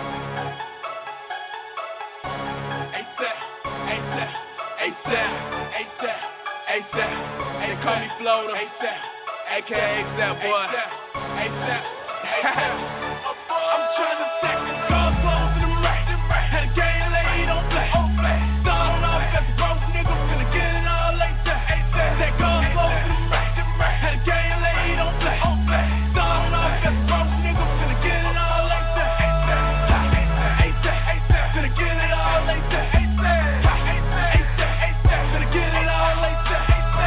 ASAP. They call me Floater. AKA ASAP, boy. ASAP. I'm trying to take the car close to the right. Had a game lady, don't play. Starting off as a broke nigga, finna get it all like that. That car close to the right. Had a game lady, don't play. Starting off as a broke nigga, finna get it all like that. Finna get it all like that. Finna get it all like that.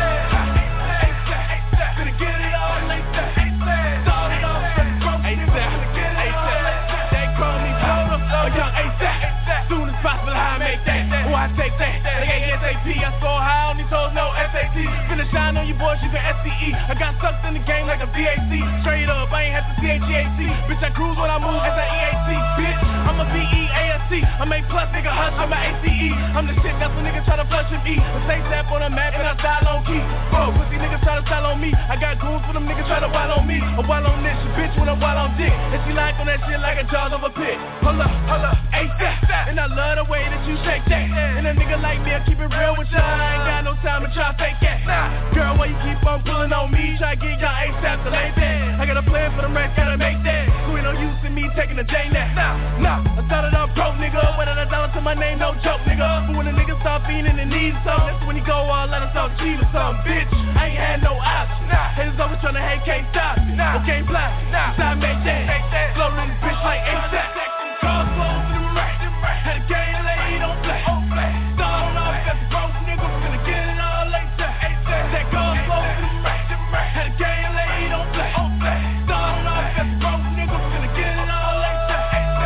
Finna get it all like that. Started off as a broke nigga, finna get it all like that. They call me Floater, a young ASAP. Soon as possible, how I make that. Oh, I take that. They ain't SAP. I score high on these hoes, no SAT. Finna shine on you boys, you can SCE. I got sucked in the game like a VAC. Straight up, I ain't have to CHEAC. Bitch, I cruise when I move as an EAC. Bitch, I'm a VEASC. I make plus, nigga, hush, I'm a ACE. I'm the shit that's when niggas try to flush and eat. I say step on the map and I style on key. Bro, pussy niggas try to style on me. I got goons for them niggas try to wild on me. A wild on this, your bitch when I wild on dick. And she like on that shit like a jaws of a pit. Hold up, ASAP. And I love the way that you shake that. And a nigga like me, I keep it real with y'all. I ain't got no time to try to fake that. Girl, why you keep on pulling on me? Try to get y'all ASAP to lay back. I got a plan for the rest, gotta make that. So ain't no use in me taking a J-Nap. Nah, I started off broke, nigga. Whether $1 to my name, no joke, nigga. But when a nigga start feeding and needs something, that's when he go all let us out cheat or something, bitch. I ain't had no option. Haters always tryna hate, can't stop it. Okay, fly, so I make that. Flow in this bitch like ASAP. Cars close to the right. Had a game lady, don't play. Starting off as a broke nigga, finna get it all like that. That car close to the right. Had a game lady, don't play. Starting off as a broke nigga, finna get it all like that.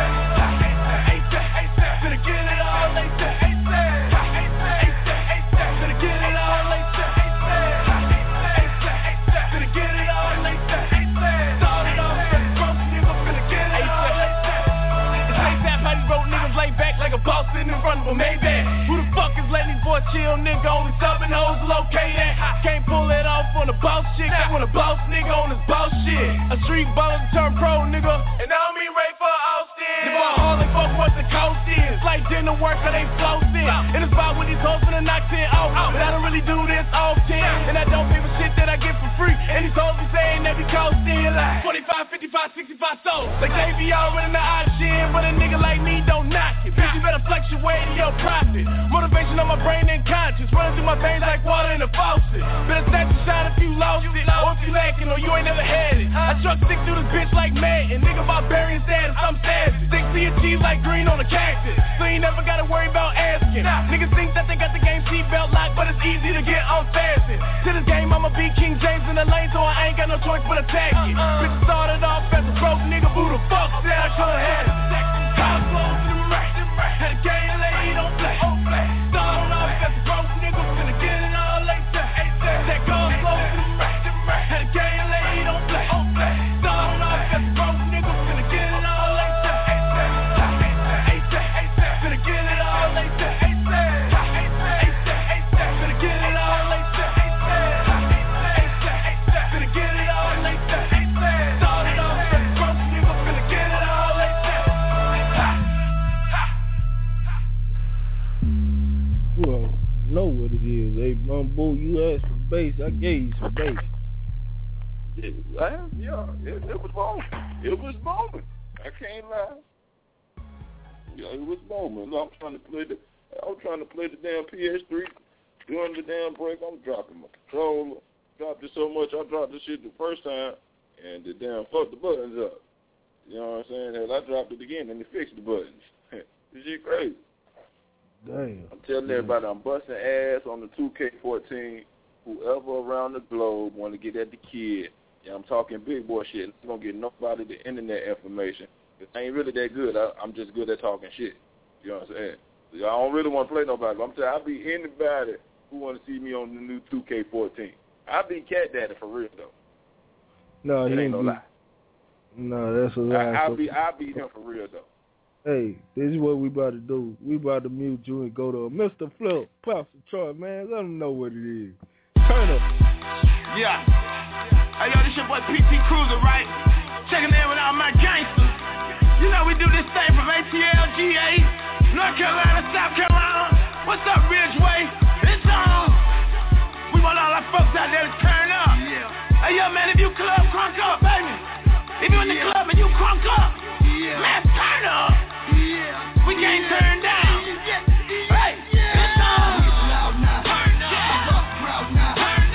Finna get it all like that. Finna get it all like that. Finna get it all like that. Started off as a broke nigga. nothing but Maybach. Who the fuck is letting these boys chill, nigga? Only subbing hoes locate at. Can't pull it off on the boss shit. They want a boss nigga on his boss shit. A street baller turn pro, nigga. And I don't mean Ray for Austin. If I hardly fuck what the coast is. Like dinner work or they float in. In the spot with these hoes finna knock 10 off. But I don't really do this often. And I don't pay for shit that I get for free. And these hoes be saying they be coasting like 25, 55, 65 souls. Like they be all in the option. But a nigga like me don't knock it. Bitch, you better flex your way to your profit. Motivation on my brain and conscience. Running through my veins like water in a faucet. Better snatch and shine if you lost it. Or if you lacking or you ain't never had it. I truck stick through this bitch like Madden. Nigga barbarian status, I'm savage. Stick to your cheese like green on a cactus. So you never gotta worry about asking. Niggas think that they got the game seatbelt locked, but it's easy to get unfastened. To this game, I'ma be King James in the lane, so I ain't got no choice but attack it. Bitch started off as a broke nigga, who the fuck said I couldn't have it? Top close to the rack. Had a game lady, don't play. Started off as a broke nigga, finna get it all like that. That gun close to the rack. Had a game lady, don't play. Started off as a broke nigga, finna get it all like that. Finna get it all like that. Finna get it all like that. Finna get it all like that. Started off as a broke nigga, finna get it all like that. You don't know what it is. Hey, Bumbo, you asked for bass. I gave you some bass. Yeah, it was bombing. It was bombing. I can't lie. Yeah, it was bombing. I'm trying to play the damn PS3 during the damn break. I'm dropping my controller. Dropped it so much, I dropped the shit the first time, and the damn fucked the buttons up. You know what I'm saying? And I dropped it again, and it fixed the buttons. This shit crazy. Damn. I'm telling everybody I'm busting ass on the 2K14. Whoever around the globe want to get at the kid, yeah, I'm talking big boy shit. I'm going to get nobody the internet information. I ain't really that good. I'm just good at talking shit. You know what I'm saying? I don't really want to play nobody. But I'm telling you, I'll be anybody who want to see me on the new 2K14. I'll be Cat Daddy for real, though. No, it ain't no lie. No, that's a lie. I'll be him for real, though. Hey, this is what we about to do. We about to mute you and go to Mr. Flip, Pastor Troy, man. Let them know what it is. Turn up. Yeah. Hey, yo, this your boy PT Cruiser, right? Checking in with all my gangsters. You know we do this thing from ATL, GA, North Carolina, South Carolina. What's up, Ridgeway? It's on. We want all our folks out there to turn up. Yeah. Hey, yo, man, if you club, crunk up, baby. If you in the club and you crunk up, man, turn up. We can't turn down. Hey, it's on. Turn up. Turn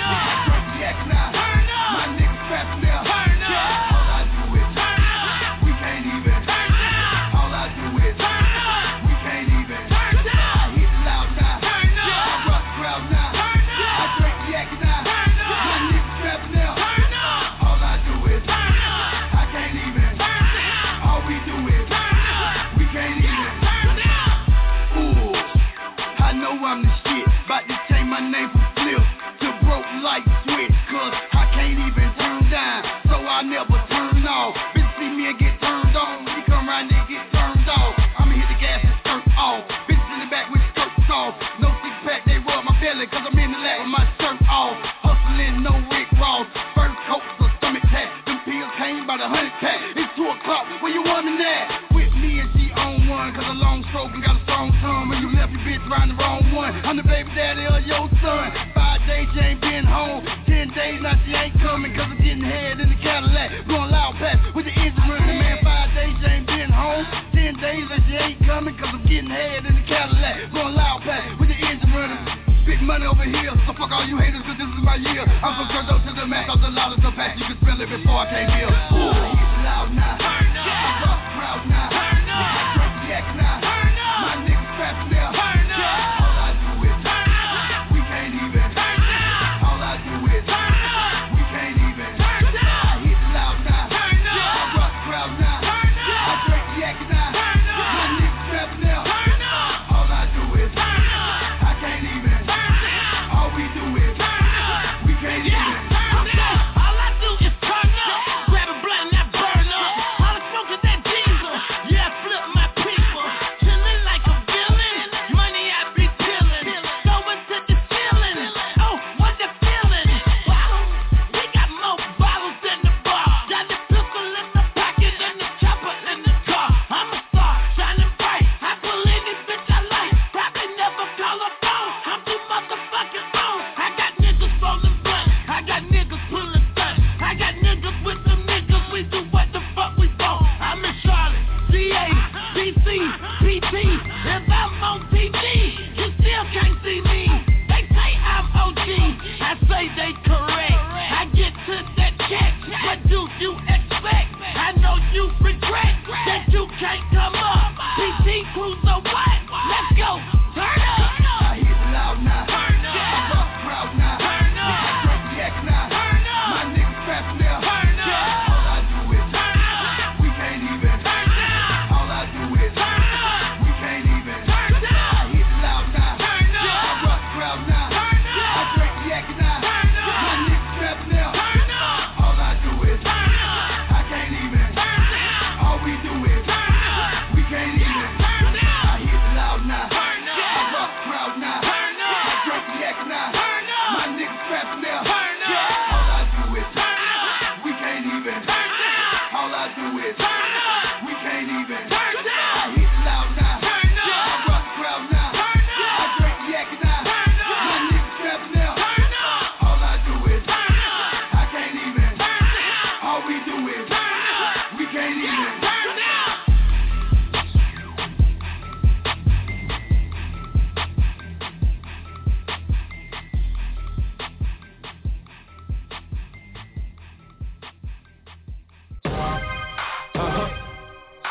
up. My niggas trapping now. Turn up. All I do is turn up. We can't even turn up. All I do is turn up. We can't even turn up. I hit it loud now. Turn up. I rock the crowd now. Turn up. I drink the yak now. Turn up. My niggas trapping now. Turn up. All I do is turn up. I can't even turn up. All we do is turn up. We can't even turn up. Ooh, I know I'm the shit. About to change my name from Flip to Broke Light Switch. Cause I can't even turn down, so I never turn off. Bitch see me and get turned on. You come around and get turned off. I'ma hit the gas and skirt off. Bitches in the back with skirts off. No six pack, they rub my belly. Cause I'm in the lap with my shirt off. Hustling, no Rick Ross. First coats or stomach tap. Them pills came by the 100 pack. It's 2 o'clock, where you woman at? With me and she on one. Cause a long stroke and got a strong tongue. When you left your bitch riding the wrong one. I'm the baby daddy of your son. 5 days you ain't been home. 10 days now she ain't coming. Cause I'm getting head in the Cadillac. Going loud past with the engine running. Man, 5 days you ain't been home. 10 days that she ain't coming. Cause I'm getting head in the Cadillac. Going loud past with the engine running. Big money over here, so fuck all you haters, cause this is my year. I'm from Curdo to the max, off the loudest of past. You can spell it before I came here. Ooh, it's loud now. Turn up. I rock the crowd now. Turn up. I drink the yak now. Turn up. My niggas trapping now. Turn up. All I do is turn up. We can't even turn up. All I do is turn up. We can't even turn up. I hit it loud now. Turn up. I rock the crowd now. Turn up. I drink the yak now. Turn up. My niggas trapping now. Turn up. All I do is turn up. I can't even. All we do is turn up. We can't even turn up. All I do is turn up. Grab a blunt and I burn up. All the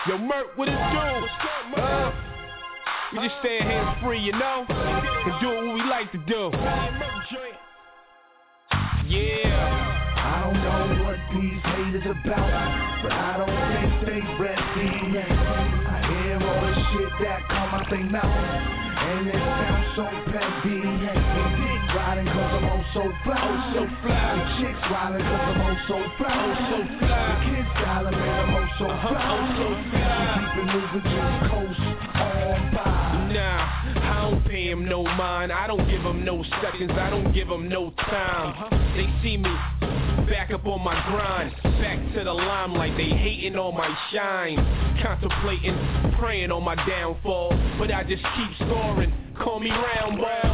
Yo, Merc, what it do? We just stay hands free, you know? And do what we like to do. Yeah. I don't know what these haters about, but I don't think they breastfeed. I hear all the shit that come out they mouth, and it sounds so petty. Dick riding cause I'm oh so fly, oh so fly. The chicks riding cause I'm oh so fly, oh so fly. The kids styling man, I'm oh so fly, oh so fly. We keep it moving just coast on by. Nah, I don't pay him no mind. I don't give him no seconds, I don't give him no time. They see me back up on my grind, back to the limelight, they hating on my shine. Contemplating, praying on my downfall, but I just keep scoring, call me round ball.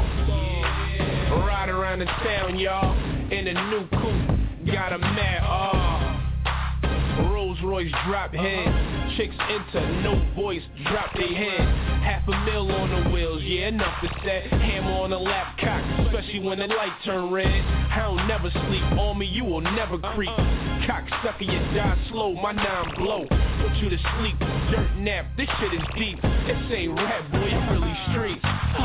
Ride around the town, y'all, in a new coupe, got a mad, Rolls Royce drop head, chicks enter, no voice, drop they head. $500,000 on the wheels, yeah, enough is said. Hammer on the lap cock, especially when the light turn red. I don't never sleep on me, you will never creep. Cocksucker, you die slow, my nine blow. Put you to sleep, dirt nap, this shit is deep. This ain't rap, boy, it's really streets.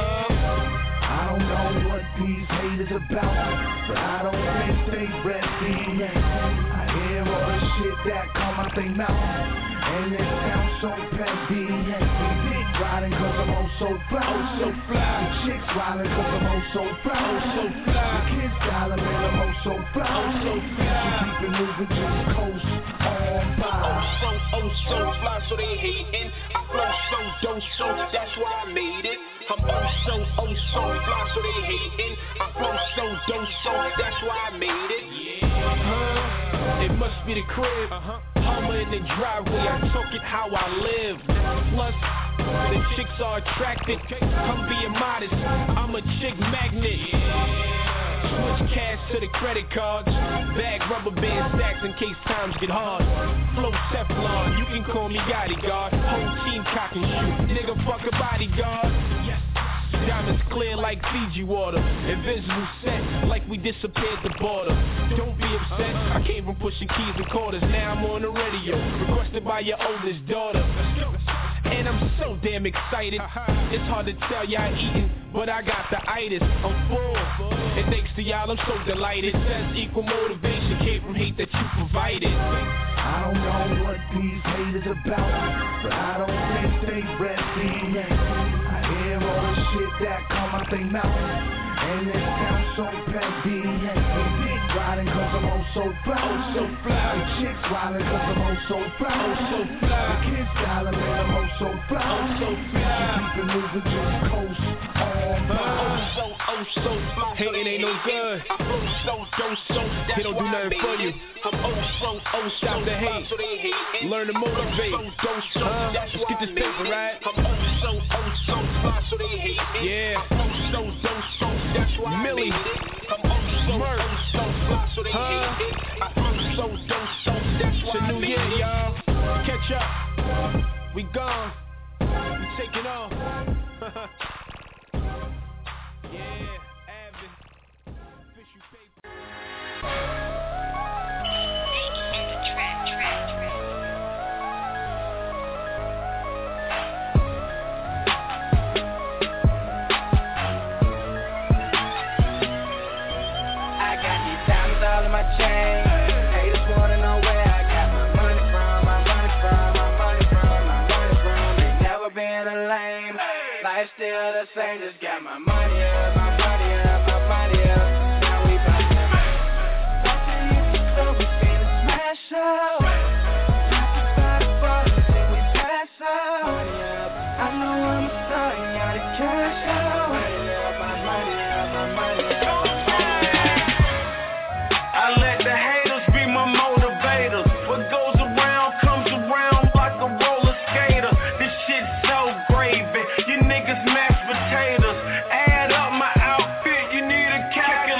I don't know what these haters about, but I don't think they breastfeed. I hear all the shit that come out they mouth, and it sounds so petty. Dick riding cause I'm oh so fly, oh so fly. The chicks riding cause I'm oh so fly, oh so fly. The kids styling man, I'm oh so fly, oh so fly. We keep it moving just coast on by. Oh so fly, so they hating. I flow so dope, so that's why I made it. I'm so fly, so they hating. I flow so dope, so that's why I made it. It must be the crib. Hummer in the driveway, I took it how I live. Plus, the chicks are attracted. I'm being modest, I'm a chick magnet. Switch cash to the credit cards. Bag rubber band stacks in case times get hard. Flow Teflon, you can call me bodyguard. Whole team cock and shoot, nigga fuck a bodyguard. Yes. Diamonds clear like Fiji water. Invisible set like we disappeared the border. Don't be upset, I came from pushing keys and quarters. Now I'm on the radio, requested by your oldest daughter. And I'm so damn excited. It's hard to tell y'all eating, but I got the itis. I'm full, and thanks to y'all I'm so delighted. Says equal motivation came from hate that you provided. I don't know what these haters about, but I don't think they breastfeed. I hear all the shit that come out they mouth, and it sounds so petty. Dick riding cause I'm oh so fly, oh so fly. The chicks riding cause I'm oh so fly, oh so fly. The kids styling man, I'm oh so fly, oh so fly. We keep it moving just coast on by. Oh so fly, hating ain't no good. I flow so dope, so they don't do nothing for you. I'm stop the hate, learn to motivate. Let's get this paper right. I'm so fly, so they hate me. Yeah, I'm so that's why Millie. I'm Merc. So fly, so they hate me. I'm so that's why it's a new year, y'all. Catch up, we gone, we taking off. Yeah, Avid, fishy paper. All in my chain. Haters wanna know where I got my money from, my money from, my money from, my money from. Ain't never been a lame. Life still the same, just got my money up, my money up, my money up. Now we bout to watching you, so we finna smash up. Talking about the ballers and we pass up. Money up, I know I'm a star, you gotta cash out. Money up, my money up, my money up. I let the haters be my motivators. What goes around comes around like a roller skater. This shit's so gravy. You niggas mashed potatoes. Add up my outfit, you need a calculator.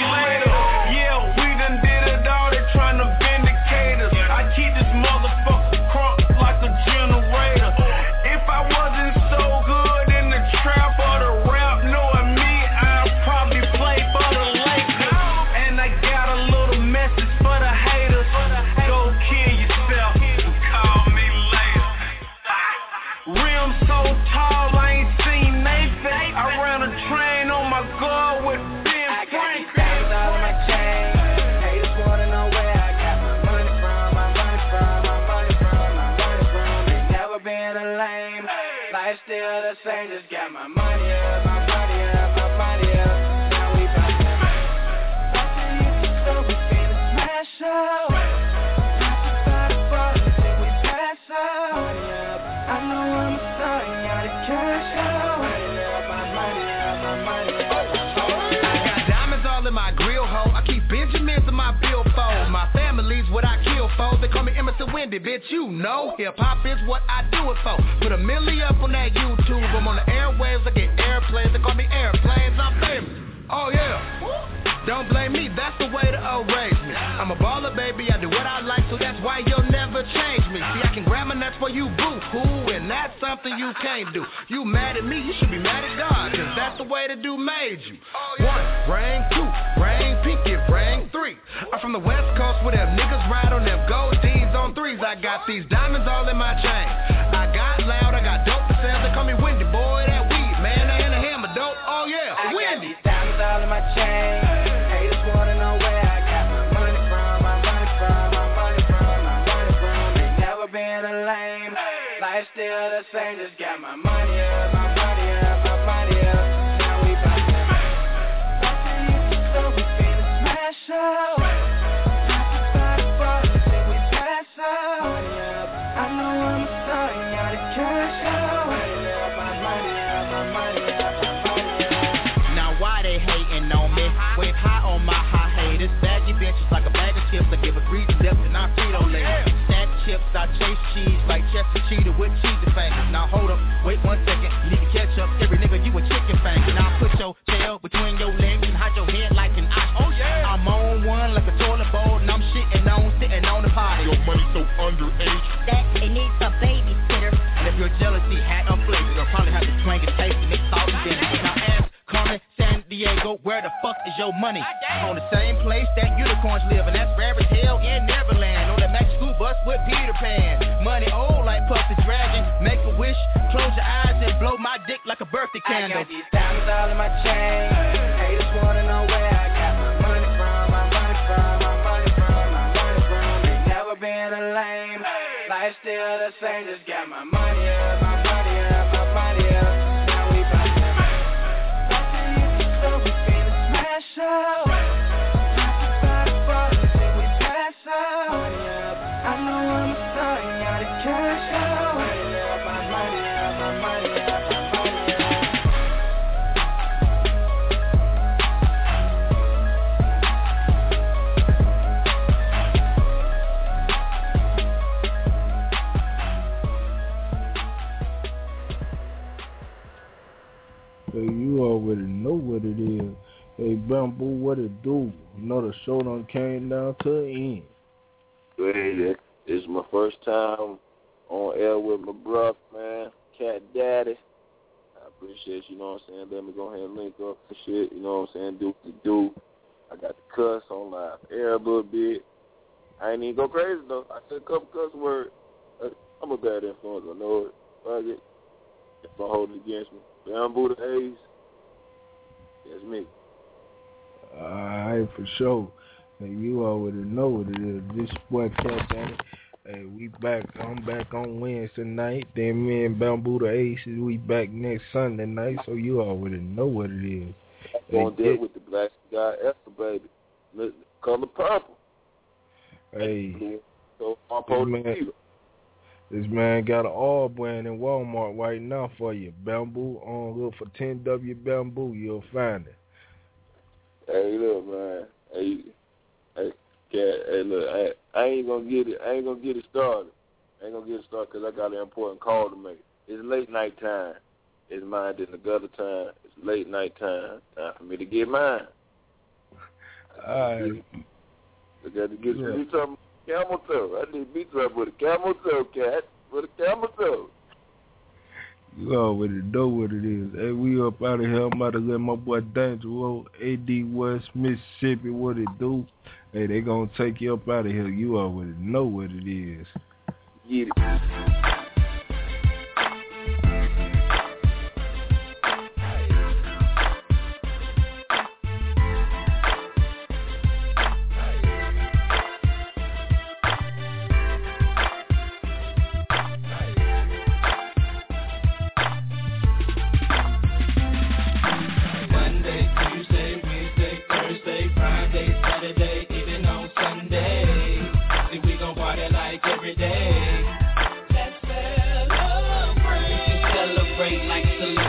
tall, I ain't seen Nathan. I ran a train on my guard with Ben Frank. Diamonds all in my chain. Haters wanna know where I got my money from, my money from, my money from, my money from. Ain't never been a lame. Life still the same, just got my money up, my money up, my money up. Now we back to so we finna smash up. I know I'm a son, got a cash out. My money up, my money up. I got diamonds all in my grill hole. I keep Benjamins in my billfold. My family's what I kill for. They call me Emerson Wendy, bitch, you know. Hip-hop is what I do it for. Put a milli up on that YouTube. I'm on the airwaves, I get airplanes. They call me airplanes, I'm famous. Oh, yeah. Don't blame me, that's the way to raise me. I'm a baller, baby, I do what I like, so that's why you'll never change me. See, I can grab my nuts for you, boo-hoo, and that's something you can't do. You mad at me, you should be mad at God, cause that's the way the dude made you. 1, ring 2, ring pinky, ring 3. I'm from the West Coast where them niggas ride on them gold D's on 3s. I got these diamonds all in my chain. I got loud, I got dope to sell, they call me Wendy, boy, that weed, man, I ain't a hammer dope, oh yeah, I Wendy. got these diamonds all in my chain. Haters wanna know where I got my money from, my money from, my money from, my money from. Ain't never been a lame. Life still the same, just got my money up, my money up, my money up. Now we back to so we finna smash up. We pass up. I know I'm a son, got a cash out. My money up, my money up, my money up. Now why they hating on me? Wave high on my high haters. Baggy bitches like a bag of chips. I give a greasy depth and I feed on layers. Stack chips, I chase cheese like Chester Cheetah with cheesy fingers. Now hold up, wait 1 second. You need to catch up, every nigga you a chicken finger. Now put your tail between your legs and hide your head like an eye. Oh yeah, I'm on one like a toilet bowl and I'm shitting on, sitting on the potty. Your money so underage that it needs a babysitter. And if your jealousy had unflavored, you'll probably have to twang and taste and it's all dinner. Now ask Carmen San Diego, where the fuck is your money? On the same place that unicorns live, and that's rare as hell in Neverland. On that magic school bus with Peter Pan. Money old like Puffy Dragon. Make a wish, close your eyes and blow my dick like a birthday candle. I got these diamonds all in my chain. Haters wanna know where I got my money from, my money from, my money from, my money from. Ain't never been a lame. Life still the same, just got my money up, my money up, my money up. Now we back so we finna smash up. We pass up. I know I'm a son, got a cash out. My money up, my money up, my money up. Hey, you already know what it is. Hey, Bamboo, what it do? You know the show done came down to the end. Hey, it's my first time on air with my brother, man, Cat Daddy. I appreciate you, know what I'm saying? Let me go ahead and link up for shit, you know what I'm saying? Do what you do. I got the cuss on live air a little bit. I ain't even go crazy, though. I said a couple cuss words. I'm a bad influence, I know it. Fuck it. If I hold it against me. Bamboo the Ace. That's me. Alright, for sure. Hey, you already know what it is. This boy Cat Daddy. Hey, we back. I'm back on Wednesday night. Then me and Bamboo the Aces, we back next Sunday night. So you already know what it is. Going there with the Black Guy Esther, baby. Color purple. Hey, so this man got an all brand in Walmart right now for you. Bamboo on look for 10W Bamboo. You'll find it. Hey, look, man. Hey, look. I ain't gonna get it. I ain't gonna get it started. I ain't gonna get it started because I got an important call to make. It's late night time. It's mine in the gutter time. It's late night time. Time for me to get mine. All right. I got to get me some camel toe. I need me some with a camel toe, Cat. With a camel toe. You already know what it is. Hey, we up out of here. I'm about to let my boy Danger Roll, AD West, Mississippi, what it do. Hey, they gonna take you up out of here. You already know what it is. Get it.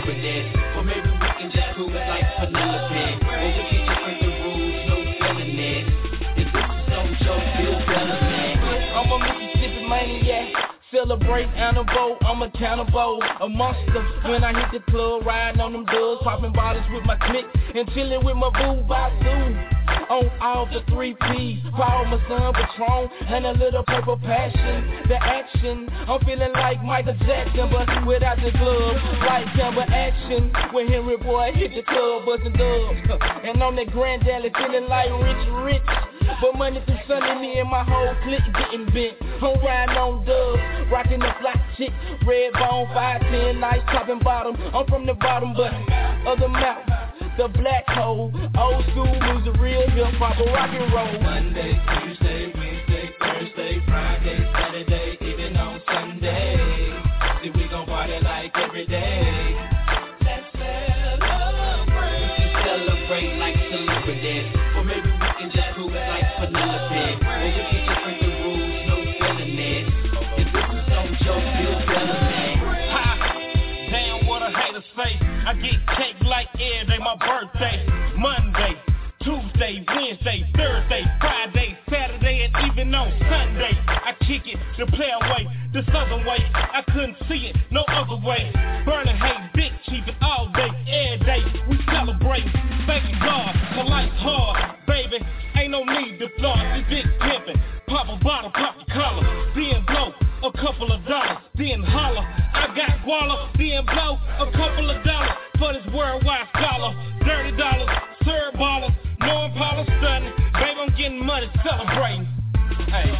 celebrity. Or maybe we can just cruise like Penelope. Or we can just break the rules, no feeling it. If this is so joke, feel better, man. I'm a Mississippi maniac. Celebrate animal, I'm accountable, a monster. When I hit the club, riding on them dubs, popping bottles with my clique, and chilling with my boo Bazoo. On all the 3 P's, Paul, my son, Patron, and a little purple passion. The action, I'm feeling like Michael Jackson, but without the glove. Right camera action, when Henry Boy hit the club, bustin' dubs. And on that Grand Alley, feeling like rich. But money through Sunday, me and my whole clique getting bent. I'm riding on dubs, rocking the flat chick, red bone, 5'10", nice top and bottom. I'm from the bottom, but other mouth. The black hole, old school music, real hip hop, rock and roll. Monday, Tuesday, Wednesday, Thursday, Friday, Saturday, even on Sunday. See, we gon' party like every day. Let's celebrate. We can celebrate like celebrities. Or maybe we can just cruise like Penelope. Or we can just break the rules, no feeling it. If this is some joke, feel better, man. Ha! Damn, what a hater say. I get cake like every day, my birthday. Monday, Tuesday, Wednesday, Thursday, Friday, Saturday, and even on Sunday. I kick it the player way, the southern way. I couldn't see it no other way. Burning hate, big chief it all day, every day. We celebrate, thank God, for life's hard, baby. Ain't no need to flaunt this big pimpin'. Pop a bottle, pop the collar, then blow a couple of dollars, then holler. I got guala, then blow a couple of dollars for this worldwide scholar. $30, serve ballers, no Impala stunning. Baby, I'm getting money, celebrating. Hey.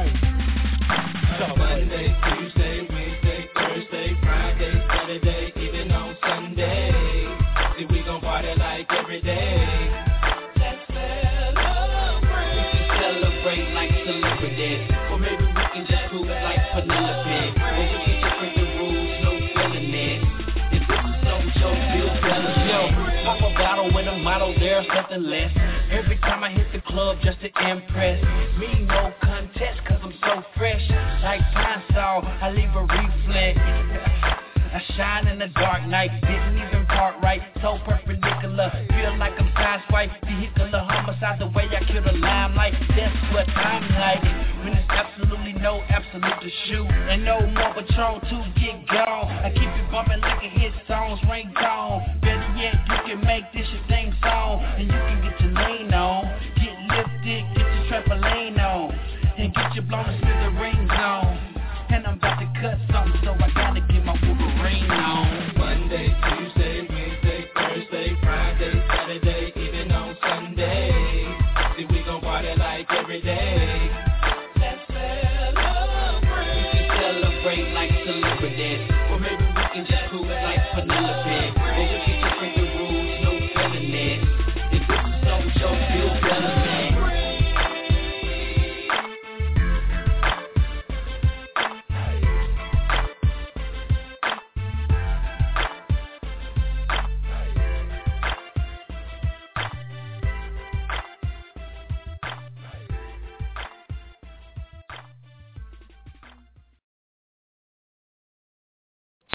So Monday, Tuesday, Wednesday, Thursday, Friday, Saturday, even on Sunday. See, we gon' party like every day. Let's celebrate. We can celebrate like celebrities. Or maybe we can just cruise like Penelope. Or we can just break the rules, no feeling it. If this is some joke, feel better. Yo, pop a bottle with a model, there's nothing less. Every time I hit the club just to impress. Me no contest, cause I'm so fresh. Like time saw, I leave a reflex. I shine in the dark night, didn't even park right, so perpendicular. Feel like I'm sideswipe, vehicular homicide, the way I kill the limelight. That's what I'm like, when there's absolutely no absolute to shoot. And no more Patron to get gone. I keep it bumping like a hit song's ringtone. Better yet, you can make this your theme song. And you can get your lean on, get lifted, get your trampoline on. And get your blown to smithereens on. And I'm about to cut something, so I gotta get my Wolverine on. Monday, Tuesday, Wednesday, Thursday, Friday, Saturday, even on Sunday. See, we gon' party like every day. Let's celebrate. We can celebrate like celebrities.